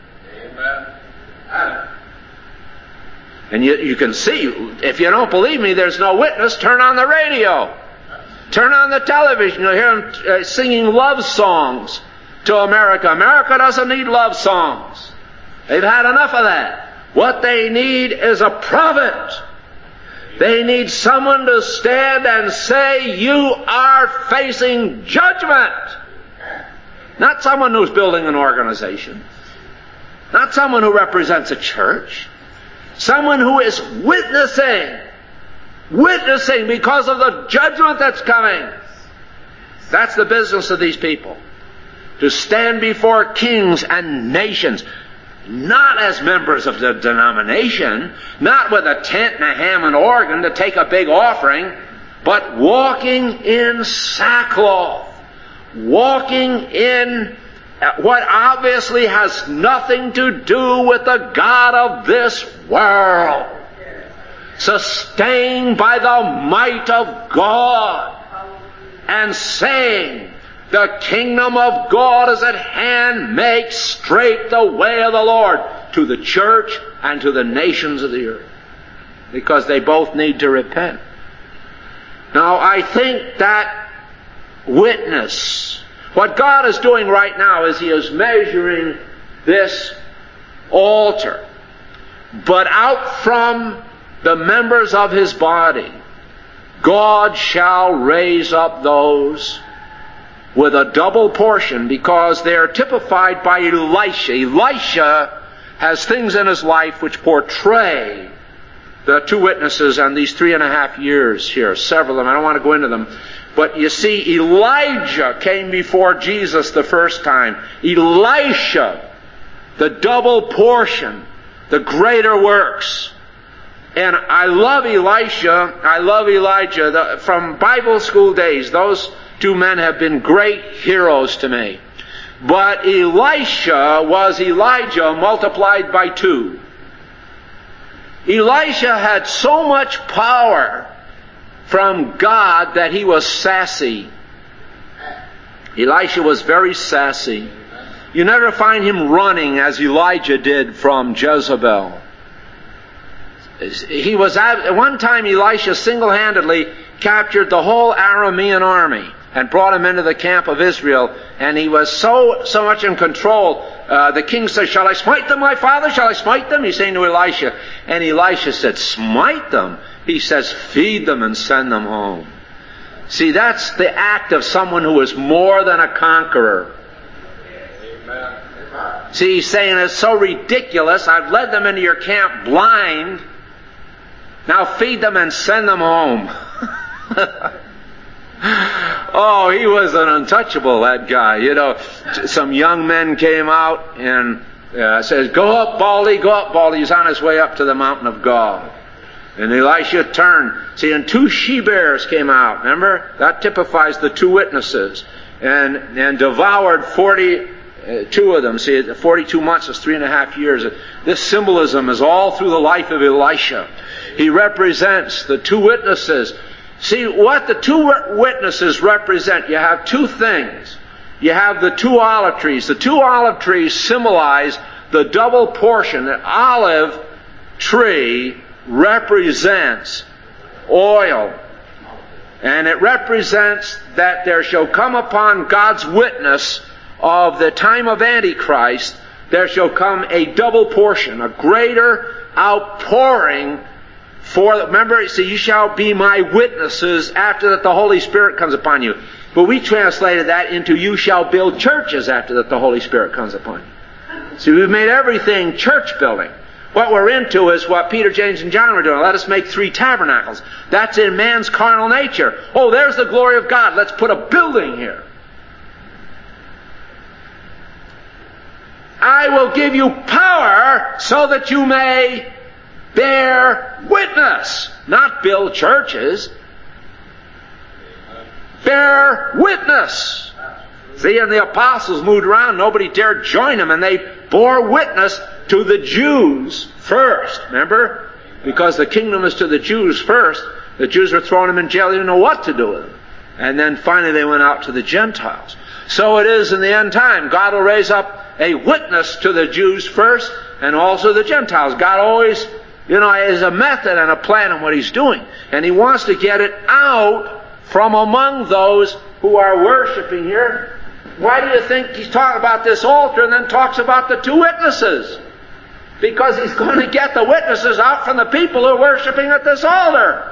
Amen. And you, you can see, if you don't believe me, there's no witness, turn on the radio. Turn on the television. You'll hear them uh, singing love songs to America. America doesn't need love songs. They've had enough of that. What they need is a prophet. They need someone to stand and say, you are facing judgment. Not someone who's building an organization. Not someone who represents a church. Someone who is witnessing. Witnessing because of the judgment that's coming. That's the business of these people. To stand before kings and nations, not as members of the denomination, not with a tent and a ham and organ to take a big offering, but walking in sackcloth, walking in what obviously has nothing to do with the God of this world, sustained by the might of God, and saying, the kingdom of God is at hand, make straight the way of the Lord, to the church and to the nations of the earth. Because they both need to repent. Now, I think that witness, what God is doing right now is He is measuring this altar. But out from the members of His body, God shall raise up those with a double portion, because they are typified by Elisha. Elisha has things in his life which portray the two witnesses on these three and a half years here. Several of them. I don't want to go into them. But you see, Elijah came before Jesus the first time. Elisha, the double portion, the greater works. And I love Elisha, I love Elijah. The, from Bible school days, those two men have been great heroes to me. But Elisha was Elijah multiplied by two. Elisha had so much power from God that he was sassy. Elisha was very sassy. You never find him running as Elijah did from Jezebel. He was at one time Elisha single-handedly captured the whole Aramean army and brought him into the camp of Israel, and he was so so much in control. Uh, the king said, "Shall I smite them, my father? Shall I smite them?" He's saying to Elisha, and Elisha said, "Smite them?" He says, "Feed them and send them home." See, that's the act of someone who is more than a conqueror. Amen. See, he's saying it's so ridiculous. I've led them into your camp blind. Now feed them and send them home. Oh, he was an untouchable, that guy. You know, some young men came out and uh, says, "Go up, Baldy, go up, Baldy." He's on his way up to the mountain of God. And Elisha turned. See, and two she-bears came out. Remember? That typifies the two witnesses. And and devoured forty-two of them. See, forty-two months is three and a half years. This symbolism is all through the life of Elisha. He represents the two witnesses. See, what the two witnesses represent, you have two things. You have the two olive trees. The two olive trees symbolize the double portion. The olive tree represents oil. And it represents that there shall come upon God's witness of the time of Antichrist, there shall come a double portion, a greater outpouring. For, remember, see, you shall be my witnesses after that the Holy Spirit comes upon you. But we translated that into you shall build churches after that the Holy Spirit comes upon you. See, we've made everything church building. What we're into is what Peter, James, and John were doing. Let us make three tabernacles. That's in man's carnal nature. Oh, there's the glory of God. Let's put a building here. I will give you power so that you may bear witness. Not build churches. Bear witness. See, and the apostles moved around. Nobody dared join them, and they bore witness to the Jews first. Remember? Because the kingdom is to the Jews first. The Jews were throwing them in jail. They didn't know what to do with them. And then finally they went out to the Gentiles. So it is in the end time. God will raise up a witness to the Jews first and also the Gentiles. God always, you know, has a method and a plan in what He's doing. And He wants to get it out from among those who are worshiping here. Why do you think He's talking about this altar and then talks about the two witnesses? Because He's going to get the witnesses out from the people who are worshiping at this altar.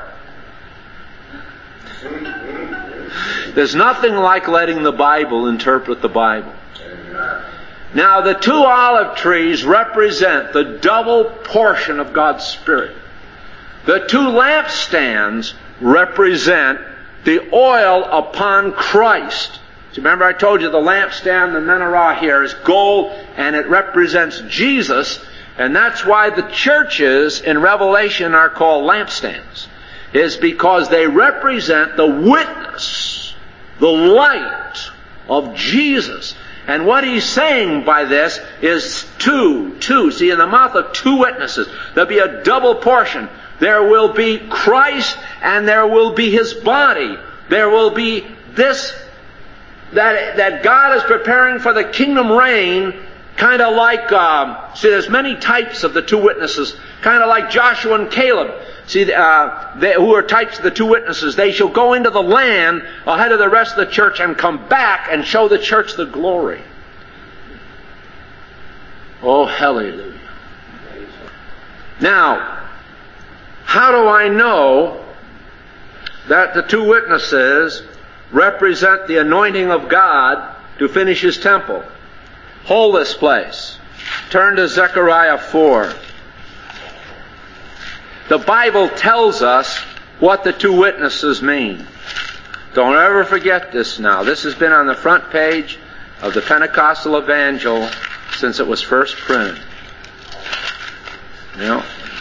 There's nothing like letting the Bible interpret the Bible. Now the two olive trees represent the double portion of God's Spirit. The two lampstands represent the oil upon Christ. So remember I told you the lampstand, the menorah here is gold, and it represents Jesus, and that's why the churches in Revelation are called lampstands, is because they represent the witness, the light of Jesus. And what he's saying by this is two, two. See, in the mouth of two witnesses, there'll be a double portion. There will be Christ and there will be His body. There will be this, that, that God is preparing for the kingdom reign, kind of like, um, see, there's many types of the two witnesses, kind of like Joshua and Caleb. See, uh, they, who are types of the two witnesses. They shall go into the land ahead of the rest of the church and come back and show the church the glory. Oh, hallelujah. Now, how do I know that the two witnesses represent the anointing of God to finish His temple? Hold this place. Turn to Zechariah four. The Bible tells us what the two witnesses mean. Don't ever forget this now. This has been on the front page of the Pentecostal Evangel since it was first printed. You know?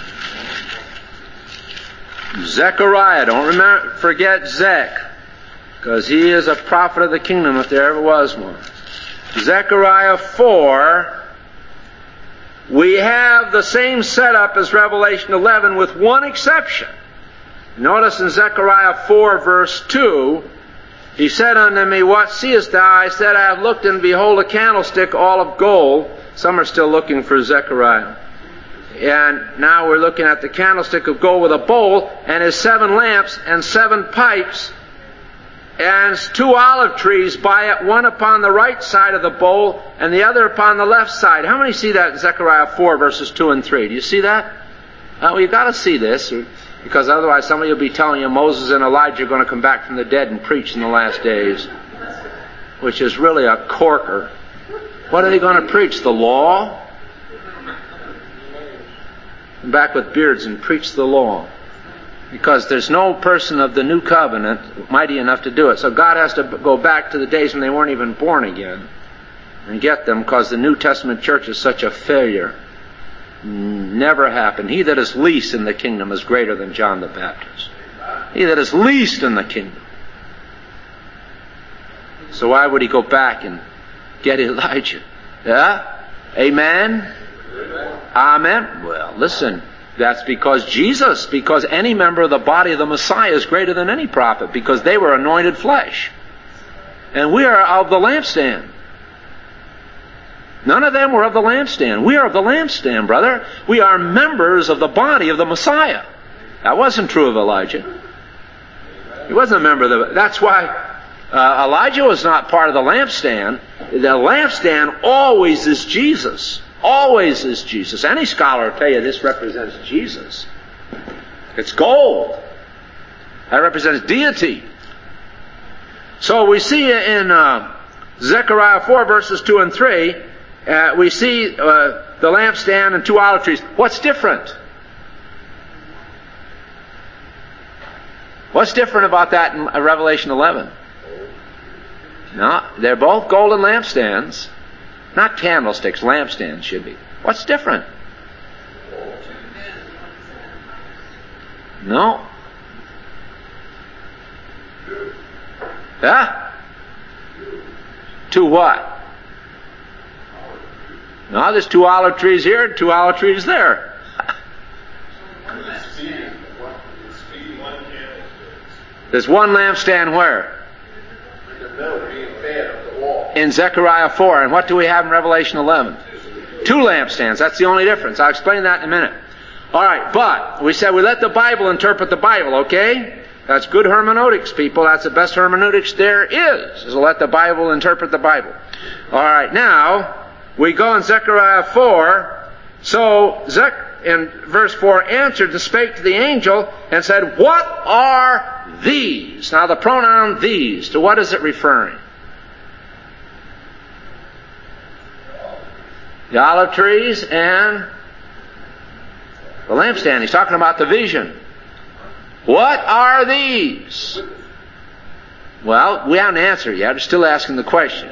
Zechariah, don't remember, forget Zech, because he is a prophet of the kingdom if there ever was one. Zechariah four, we have the same setup as Revelation eleven with one exception. Notice in Zechariah four verse two, he said unto me, What seest thou? I said, I have looked, and behold a candlestick all of gold. Some are still looking for Zechariah. And now we're looking at the candlestick of gold with a bowl, and his seven lamps and seven pipes, and two olive trees by it, one upon the right side of the bowl and the other upon the left side. How many see that in Zechariah four verses two and three? Do you see that? Well, you've got to see this, because otherwise somebody will be telling you Moses and Elijah are going to come back from the dead and preach in the last days, which is really a corker. What are they going to preach? The law? Come back with beards and preach the law. Because there's no person of the new covenant mighty enough to do it. So God has to go back to the days when they weren't even born again and get them, because the New Testament church is such a failure. Never happened. He that is least in the kingdom is greater than John the Baptist. He that is least in the kingdom. So why would he go back and get Elijah? Yeah? Amen? Amen? Well, listen. That's because Jesus, because any member of the body of the Messiah is greater than any prophet, because they were anointed flesh. And we are of the lampstand. None of them were of the lampstand. We are of the lampstand, brother. We are members of the body of the Messiah. That wasn't true of Elijah. He wasn't a member of the... That's why uh, Elijah was not part of the lampstand. The lampstand always is Jesus. Always is Jesus. Any scholar will tell you this represents Jesus. It's gold. That represents deity. So we see in uh, Zechariah four verses two and three, uh, we see uh, the lampstand and two olive trees. What's different? What's different about that in Revelation eleven? No, they're both golden lampstands. Not candlesticks, lampstands should be. What's different? No. Huh? Two what? No, there's two olive trees here and two olive trees there. There's one lampstand where? In the middle, being fed of the wall. In Zechariah four. And what do we have in Revelation eleven? Two lampstands. That's the only difference. I'll explain that in a minute. Alright, but we said we let the Bible interpret the Bible, okay? That's good hermeneutics, people. That's the best hermeneutics there is, is to let the Bible interpret the Bible. Alright, now, we go in Zechariah four. So, Zech, in verse four, answered and spake to the angel and said, What are these? Now, the pronoun these, to what is it referring? The olive trees and the lampstand. He's talking about the vision. What are these? Well, we haven't answered yet. We're still asking the question.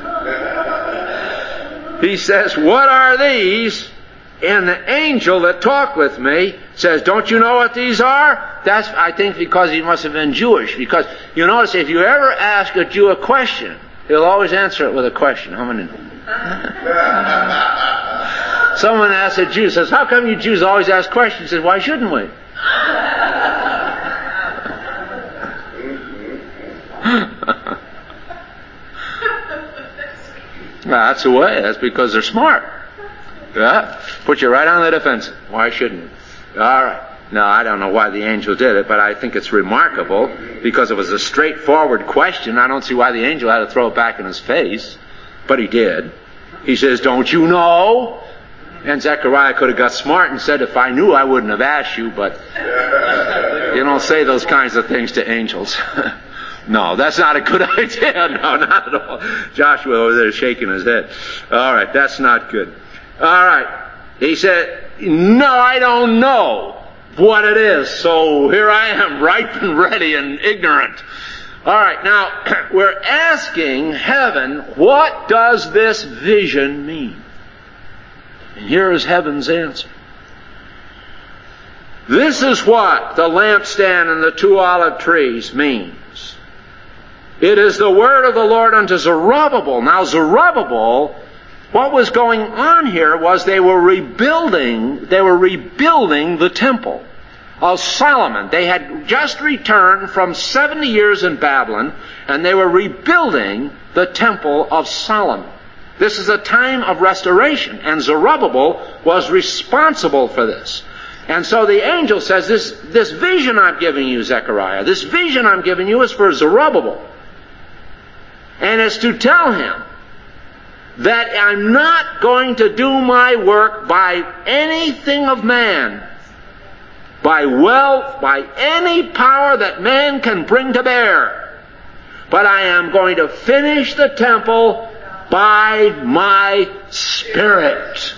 He says, what are these? And the angel that talked with me says, don't you know what these are? That's, I think, because he must have been Jewish. Because you notice if you ever ask a Jew a question, he'll always answer it with a question. How many know? Someone asks a Jew, says, how come you Jews always ask questions? He says, why shouldn't we? Well, that's the way. That's because they're smart. Yeah? Put you right on the defensive. Why shouldn't we? All right. No, I don't know why the angel did it, but I think it's remarkable because it was a straightforward question. I don't see why the angel had to throw it back in his face, but he did. He says, don't you know? And Zechariah could have got smart and said, if I knew, I wouldn't have asked you, but you don't say those kinds of things to angels. No, that's not a good idea. No, not at all. Joshua over there is shaking his head. All right, that's not good. All right. He said, no, I don't know what it is. So here I am, ripe and ready and ignorant. All right, now, we're asking heaven, what does this vision mean? And here is heaven's answer. This is what the lampstand and the two olive trees means. It is the word of the Lord unto Zerubbabel. Now, Zerubbabel, what was going on here was they were rebuilding, they were rebuilding the temple of Solomon. They had just returned from seventy years in Babylon, and they were rebuilding the temple of Solomon. This is a time of restoration, and Zerubbabel was responsible for this. And so the angel says, this, this vision I'm giving you, Zechariah, this vision I'm giving you is for Zerubbabel. And it's to tell him that I'm not going to do my work by anything of man, by wealth, by any power that man can bring to bear. But I am going to finish the temple by my Spirit.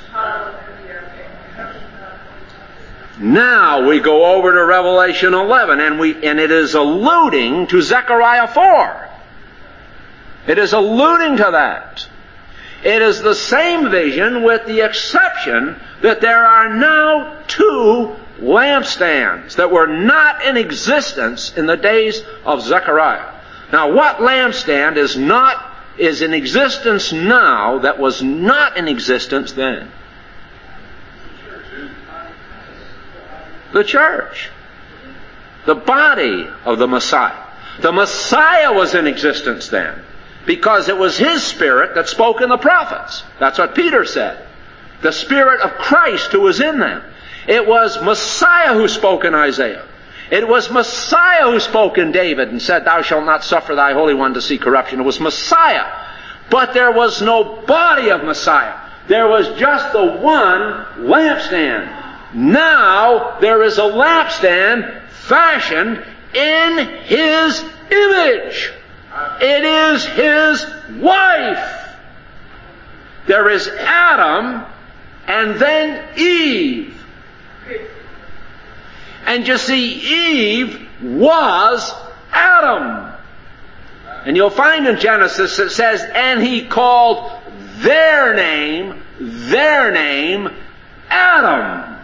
Now we go over to Revelation eleven, and we and it is alluding to Zechariah four. It is alluding to that. It is the same vision with the exception that there are now two lampstands that were not in existence in the days of Zechariah. Now, what lampstand is not is in existence now that was not in existence then? The church. The body of the Messiah. The Messiah was in existence then, because it was His Spirit that spoke in the prophets. That's what Peter said. The Spirit of Christ who was in them. It was Messiah who spoke in Isaiah. It was Messiah who spoke in David and said, thou shalt not suffer thy Holy One to see corruption. It was Messiah. But there was no body of Messiah. There was just the one lampstand. Now there is a lampstand fashioned in His image. It is His wife. There is Adam and then Eve. And you see, Eve was Adam. And you'll find in Genesis it says, and he called their name, their name, Adam.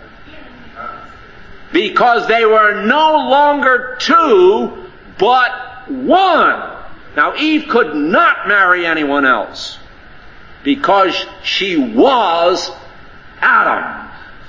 Because they were no longer two, but one. Now, Eve could not marry anyone else because she was Adam.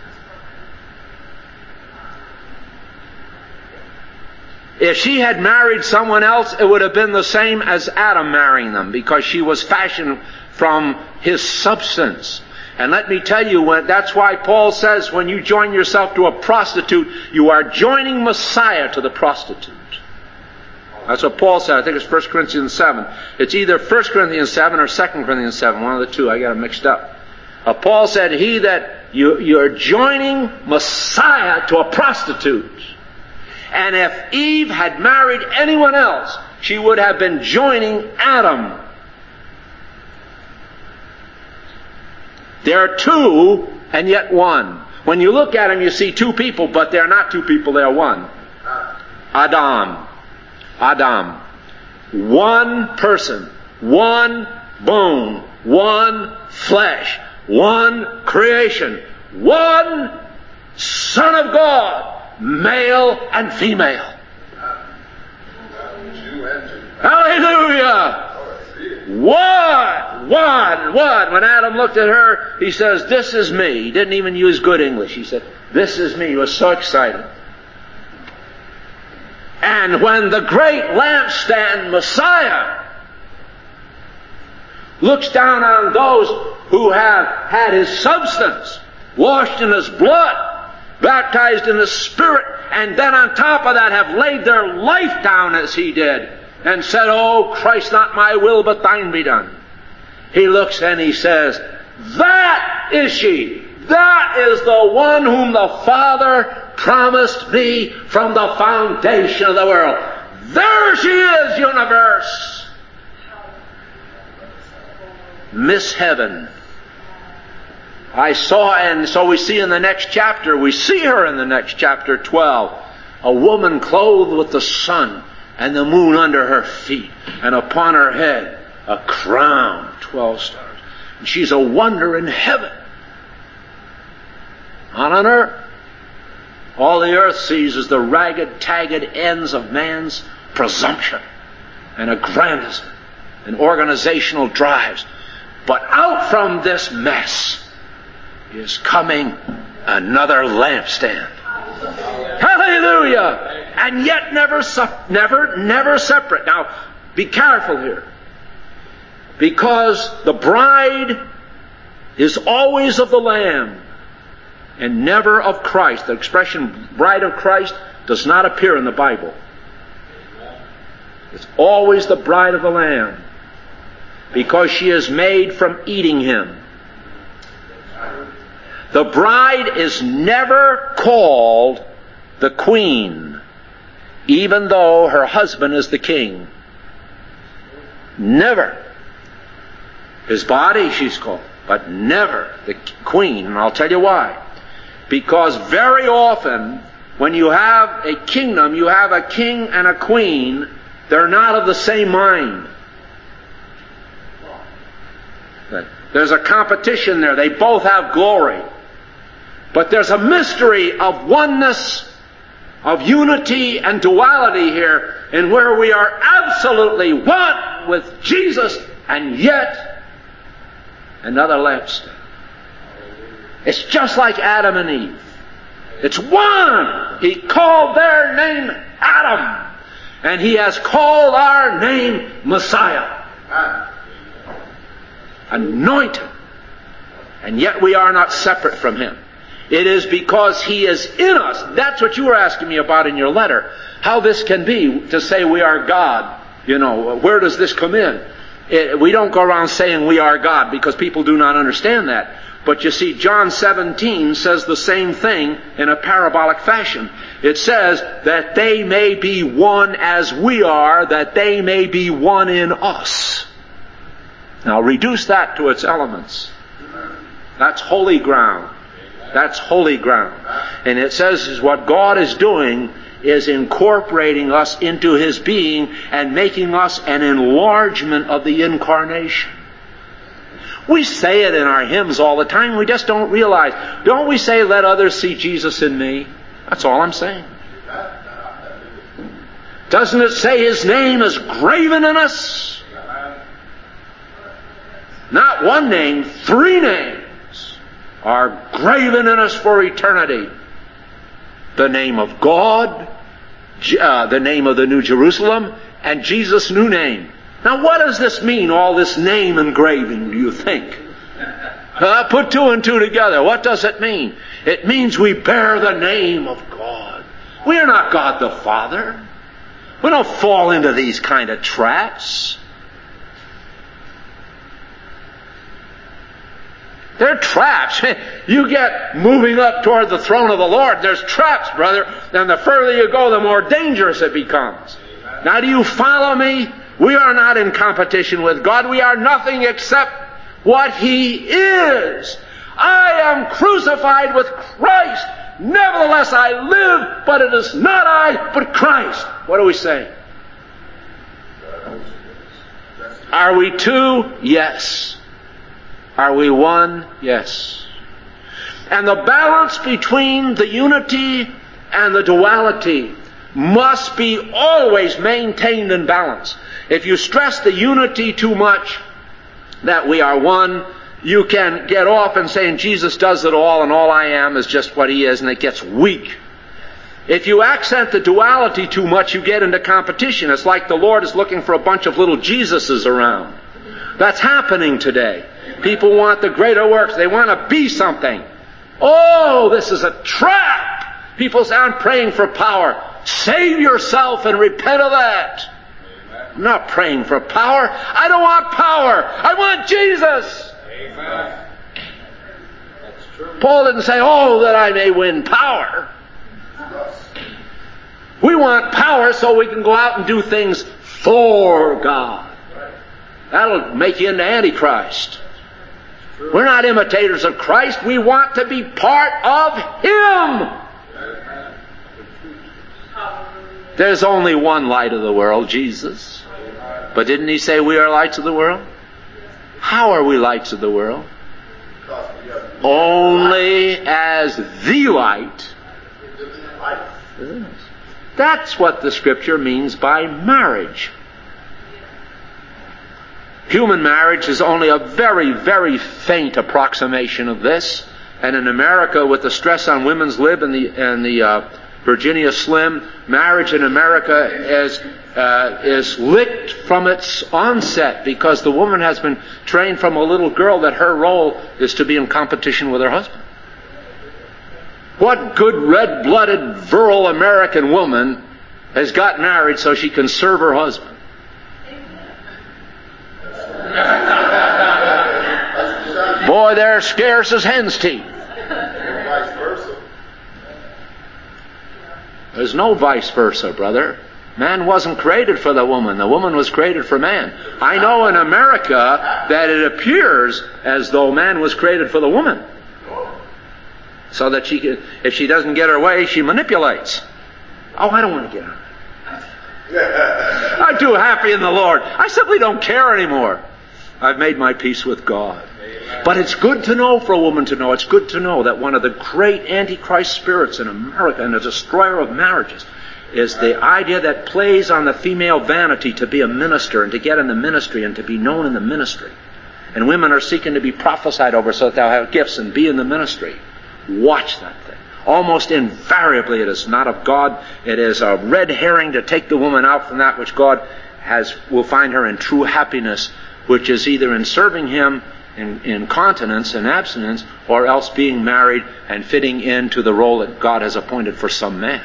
If she had married someone else, it would have been the same as Adam marrying them, because she was fashioned from his substance. And let me tell you, when, that's why Paul says when you join yourself to a prostitute, you are joining Messiah to the prostitute. That's what Paul said. I think it's First Corinthians seven. It's either First Corinthians seven or Second Corinthians seven. One of the two. I got it mixed up. Uh, Paul said, he that you, you're joining Messiah to a prostitute. And if Eve had married anyone else, she would have been joining Adam. There are two and yet one. When you look at them, you see two people, but they're not two people, they're one. Adam. Adam. One person. One bone. One flesh. One creation. One Son of God. Male and female. Hallelujah! One, one, one. When Adam looked at her, he says, "This is me." He didn't even use good English. He said, "This is me." He was so excited. And when the great lampstand Messiah looks down on those who have had His substance, washed in His blood, baptized in the Spirit, and then on top of that have laid their life down as He did, and said, "Oh, Christ, not my will, but thine be done." He looks and He says, "That is she. That is the one whom the Father promised me from the foundation of the world." There she is, universe. Miss Heaven. I saw, and so we see in the next chapter, we see her in the next chapter twelve, a woman clothed with the sun and the moon under her feet, and upon her head a crown, twelve stars. And she's a wonder in heaven. Not on earth. All the earth sees is the ragged, tagged ends of man's presumption and aggrandizement and organizational drives. But out from this mess is coming another lampstand. Hallelujah! And yet never, never, never separate. Now, be careful here. Because the bride is always of the Lamb and never of Christ. The expression bride of Christ does not appear in the Bible. It's always the bride of the Lamb, because she is made from eating Him. The bride is never called the queen, even though her husband is the king. Never. His body she's called, but never the queen. And I'll tell you why. Because very often, when you have a kingdom, you have a king and a queen, they're not of the same mind. There's a competition there. They both have glory. But there's a mystery of oneness, of unity and duality here, in where we are absolutely one with Jesus, and yet another lampstand. It's just like Adam and Eve. It's one. He called their name Adam, and He has called our name Messiah. Anointed. And yet we are not separate from Him. It is because He is in us. That's what you were asking me about in your letter. How this can be, to say we are God. You know, where does this come in? It, we don't go around saying we are God, because people do not understand that. But you see, John seventeen says the same thing in a parabolic fashion. It says that they may be one as we are, that they may be one in us. Now reduce that to its elements. That's holy ground. That's holy ground. And it says is what God is doing is incorporating us into His being and making us an enlargement of the incarnation. We say it in our hymns all the time. We just don't realize. Don't we say, "Let others see Jesus in me"? That's all I'm saying. Doesn't it say His name is graven in us? Not one name, three names are graven in us for eternity. The name of God, uh, the name of the New Jerusalem, and Jesus' new name. Now what does this mean, all this name engraving, do you think? Uh, put two and two together. What does it mean? It means we bear the name of God. We are not God the Father. We don't fall into these kind of traps. They're traps. You get moving up toward the throne of the Lord, there's traps, brother. And the further you go, the more dangerous it becomes. Now do you follow me? We are not in competition with God. We are nothing except what He is. I am crucified with Christ. Nevertheless I live, but it is not I, but Christ. What do we say? Are we two? Yes. Are we one? Yes. And the balance between the unity and the duality must be always maintained in balance. If you stress the unity too much, that we are one, you can get off in saying Jesus does it all and all I am is just what He is, and it gets weak. If you accent the duality too much, you get into competition. It's like the Lord is looking for a bunch of little Jesuses around. That's happening today. People want the greater works. They want to be something. Oh, this is a trap. People say, I'm praying for power. Save yourself and repent of that. I'm not praying for power. I don't want power. I want Jesus. Amen. That's true. Paul didn't say, oh, that I may win power. We want power so we can go out and do things for God. That'll make you into Antichrist. We're not imitators of Christ. We want to be part of Him. There's only one light of the world, Jesus. But didn't He say we are lights of the world? How are we lights of the world? Only as the light. That's what the Scripture means by marriage. Human marriage is only a very, very faint approximation of this. And in America, with the stress on women's lib and the, and the uh, Virginia Slim, marriage in America is, uh, is licked from its onset because the woman has been trained from a little girl that her role is to be in competition with her husband. What good red-blooded, virile American woman has got married so she can serve her husband? Boy, they're scarce as hen's teeth. Vice versa. There's no vice versa, brother. Man wasn't created for the woman. The woman was created for man. I know in America that it appears as though man was created for the woman. So that she can, if she doesn't get her way, she manipulates. Oh, I don't want to get her. I'm too happy in the Lord. I simply don't care anymore. I've made my peace with God. But it's good to know for a woman to know. It's good to know that one of the great Antichrist spirits in America and a destroyer of marriages is the idea that plays on the female vanity to be a minister and to get in the ministry and to be known in the ministry. And women are seeking to be prophesied over so that they'll have gifts and be in the ministry. Watch that thing. Almost invariably it is not of God. It is a red herring to take the woman out from that which God has will find her in true happiness, which is either in serving Him in, in continence and abstinence, or else being married and fitting into the role that God has appointed for some man.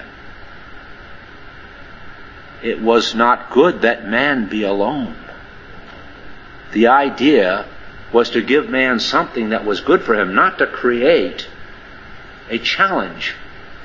It was not good that man be alone. The idea was to give man something that was good for him, not to create a challenge,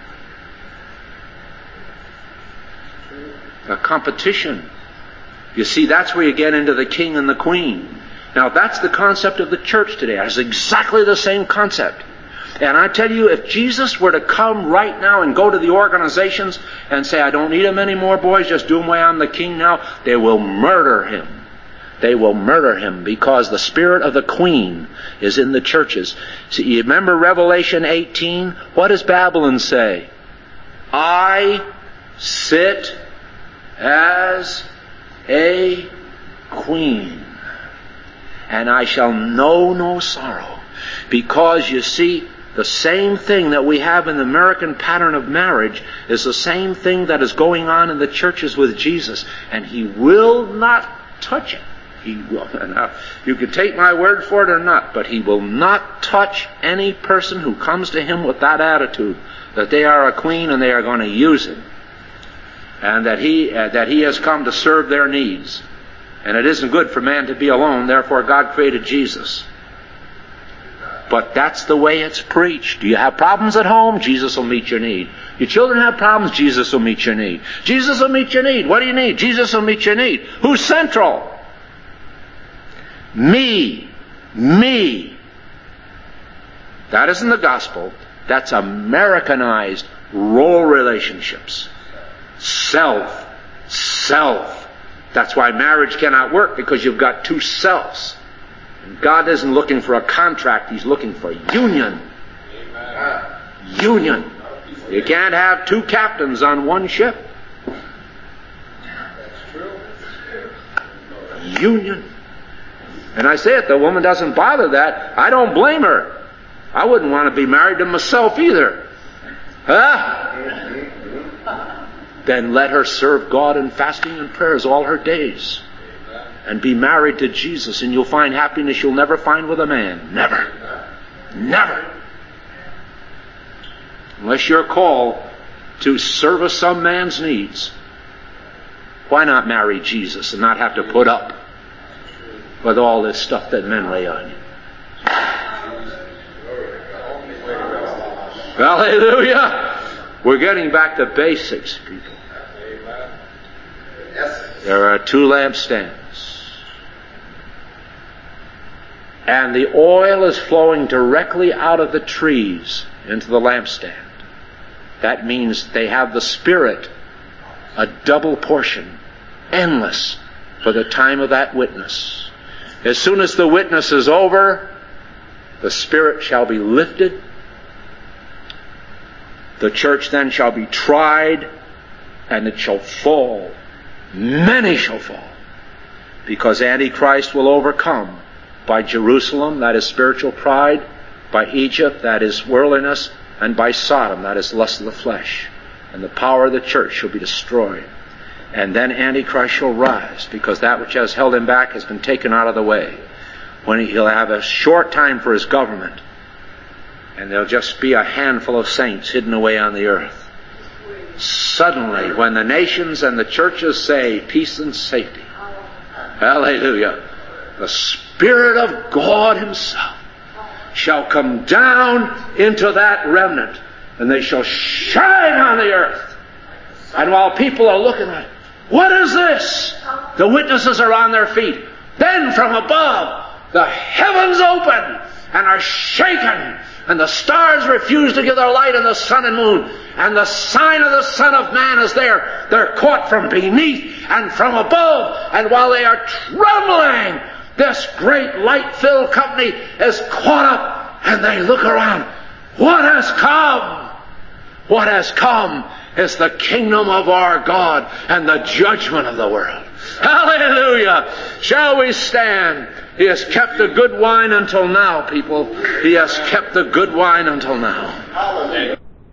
a competition. You see, that's where you get into the king and the queen. Now, that's the concept of the church today. It's exactly the same concept. And I tell you, if Jesus were to come right now and go to the organizations and say, I don't need them anymore, boys, just do them way I'm the king now, they will murder Him. They will murder Him because the spirit of the queen is in the churches. See, you remember Revelation eighteen? What does Babylon say? I sit as a queen, and I shall know no sorrow. Because, you see, the same thing that we have in the American pattern of marriage is the same thing that is going on in the churches with Jesus. And He will not touch it. He will. Now, you can take my word for it or not, but He will not touch any person who comes to Him with that attitude, that they are a queen and they are going to use it. And that he, uh, that he has come to serve their needs. And it isn't good for man to be alone, therefore God created Jesus. But that's the way it's preached. Do you have problems at home? Jesus will meet your need. Your children have problems? Jesus will meet your need. Jesus will meet your need. What do you need? Jesus will meet your need. Who's central? Me. Me. That isn't the gospel. That's Americanized role relationships. Self. Self. That's why marriage cannot work, because you've got two selves. And God isn't looking for a contract. He's looking for union. Amen. Union. You can't have two captains on one ship. That's true. Union. And I say it, the woman doesn't bother that. I don't blame her. I wouldn't want to be married to myself either. Huh? Then let her serve God in fasting and prayers all her days. And be married to Jesus, and you'll find happiness you'll never find with a man. Never. Never. Unless you're called to service some man's needs. Why not marry Jesus and not have to put up with all this stuff that men lay on you? Hallelujah! We're getting back to basics, people. There are two lampstands. And the oil is flowing directly out of the trees into the lampstand. That means they have the Spirit, a double portion, endless, for the time of that witness. As soon as the witness is over, the Spirit shall be lifted. The church then shall be tried, and it shall fall. Many shall fall, because Antichrist will overcome by Jerusalem, that is spiritual pride, by Egypt, that is worldliness, and by Sodom, that is lust of the flesh. And the power of the church shall be destroyed. And then Antichrist shall rise, because that which has held him back has been taken out of the way. When he'll have a short time for his government, and there'll just be a handful of saints hidden away on the earth. Suddenly, when the nations and the churches say peace and safety, hallelujah, the Spirit of God Himself shall come down into that remnant, and they shall shine on the earth. And while people are looking at it, what is this? The witnesses are on their feet. Then from above, the heavens open and are shaken, and the stars refuse to give their light, and the sun and moon. And the sign of the Son of Man is there. They're caught from beneath and from above. And while they are trembling, this great light-filled company is caught up, and they look around. What has come? What has come is the kingdom of our God and the judgment of the world. Hallelujah! Shall we stand? He has kept the good wine until now, people. He has kept the good wine until now. Hallelujah.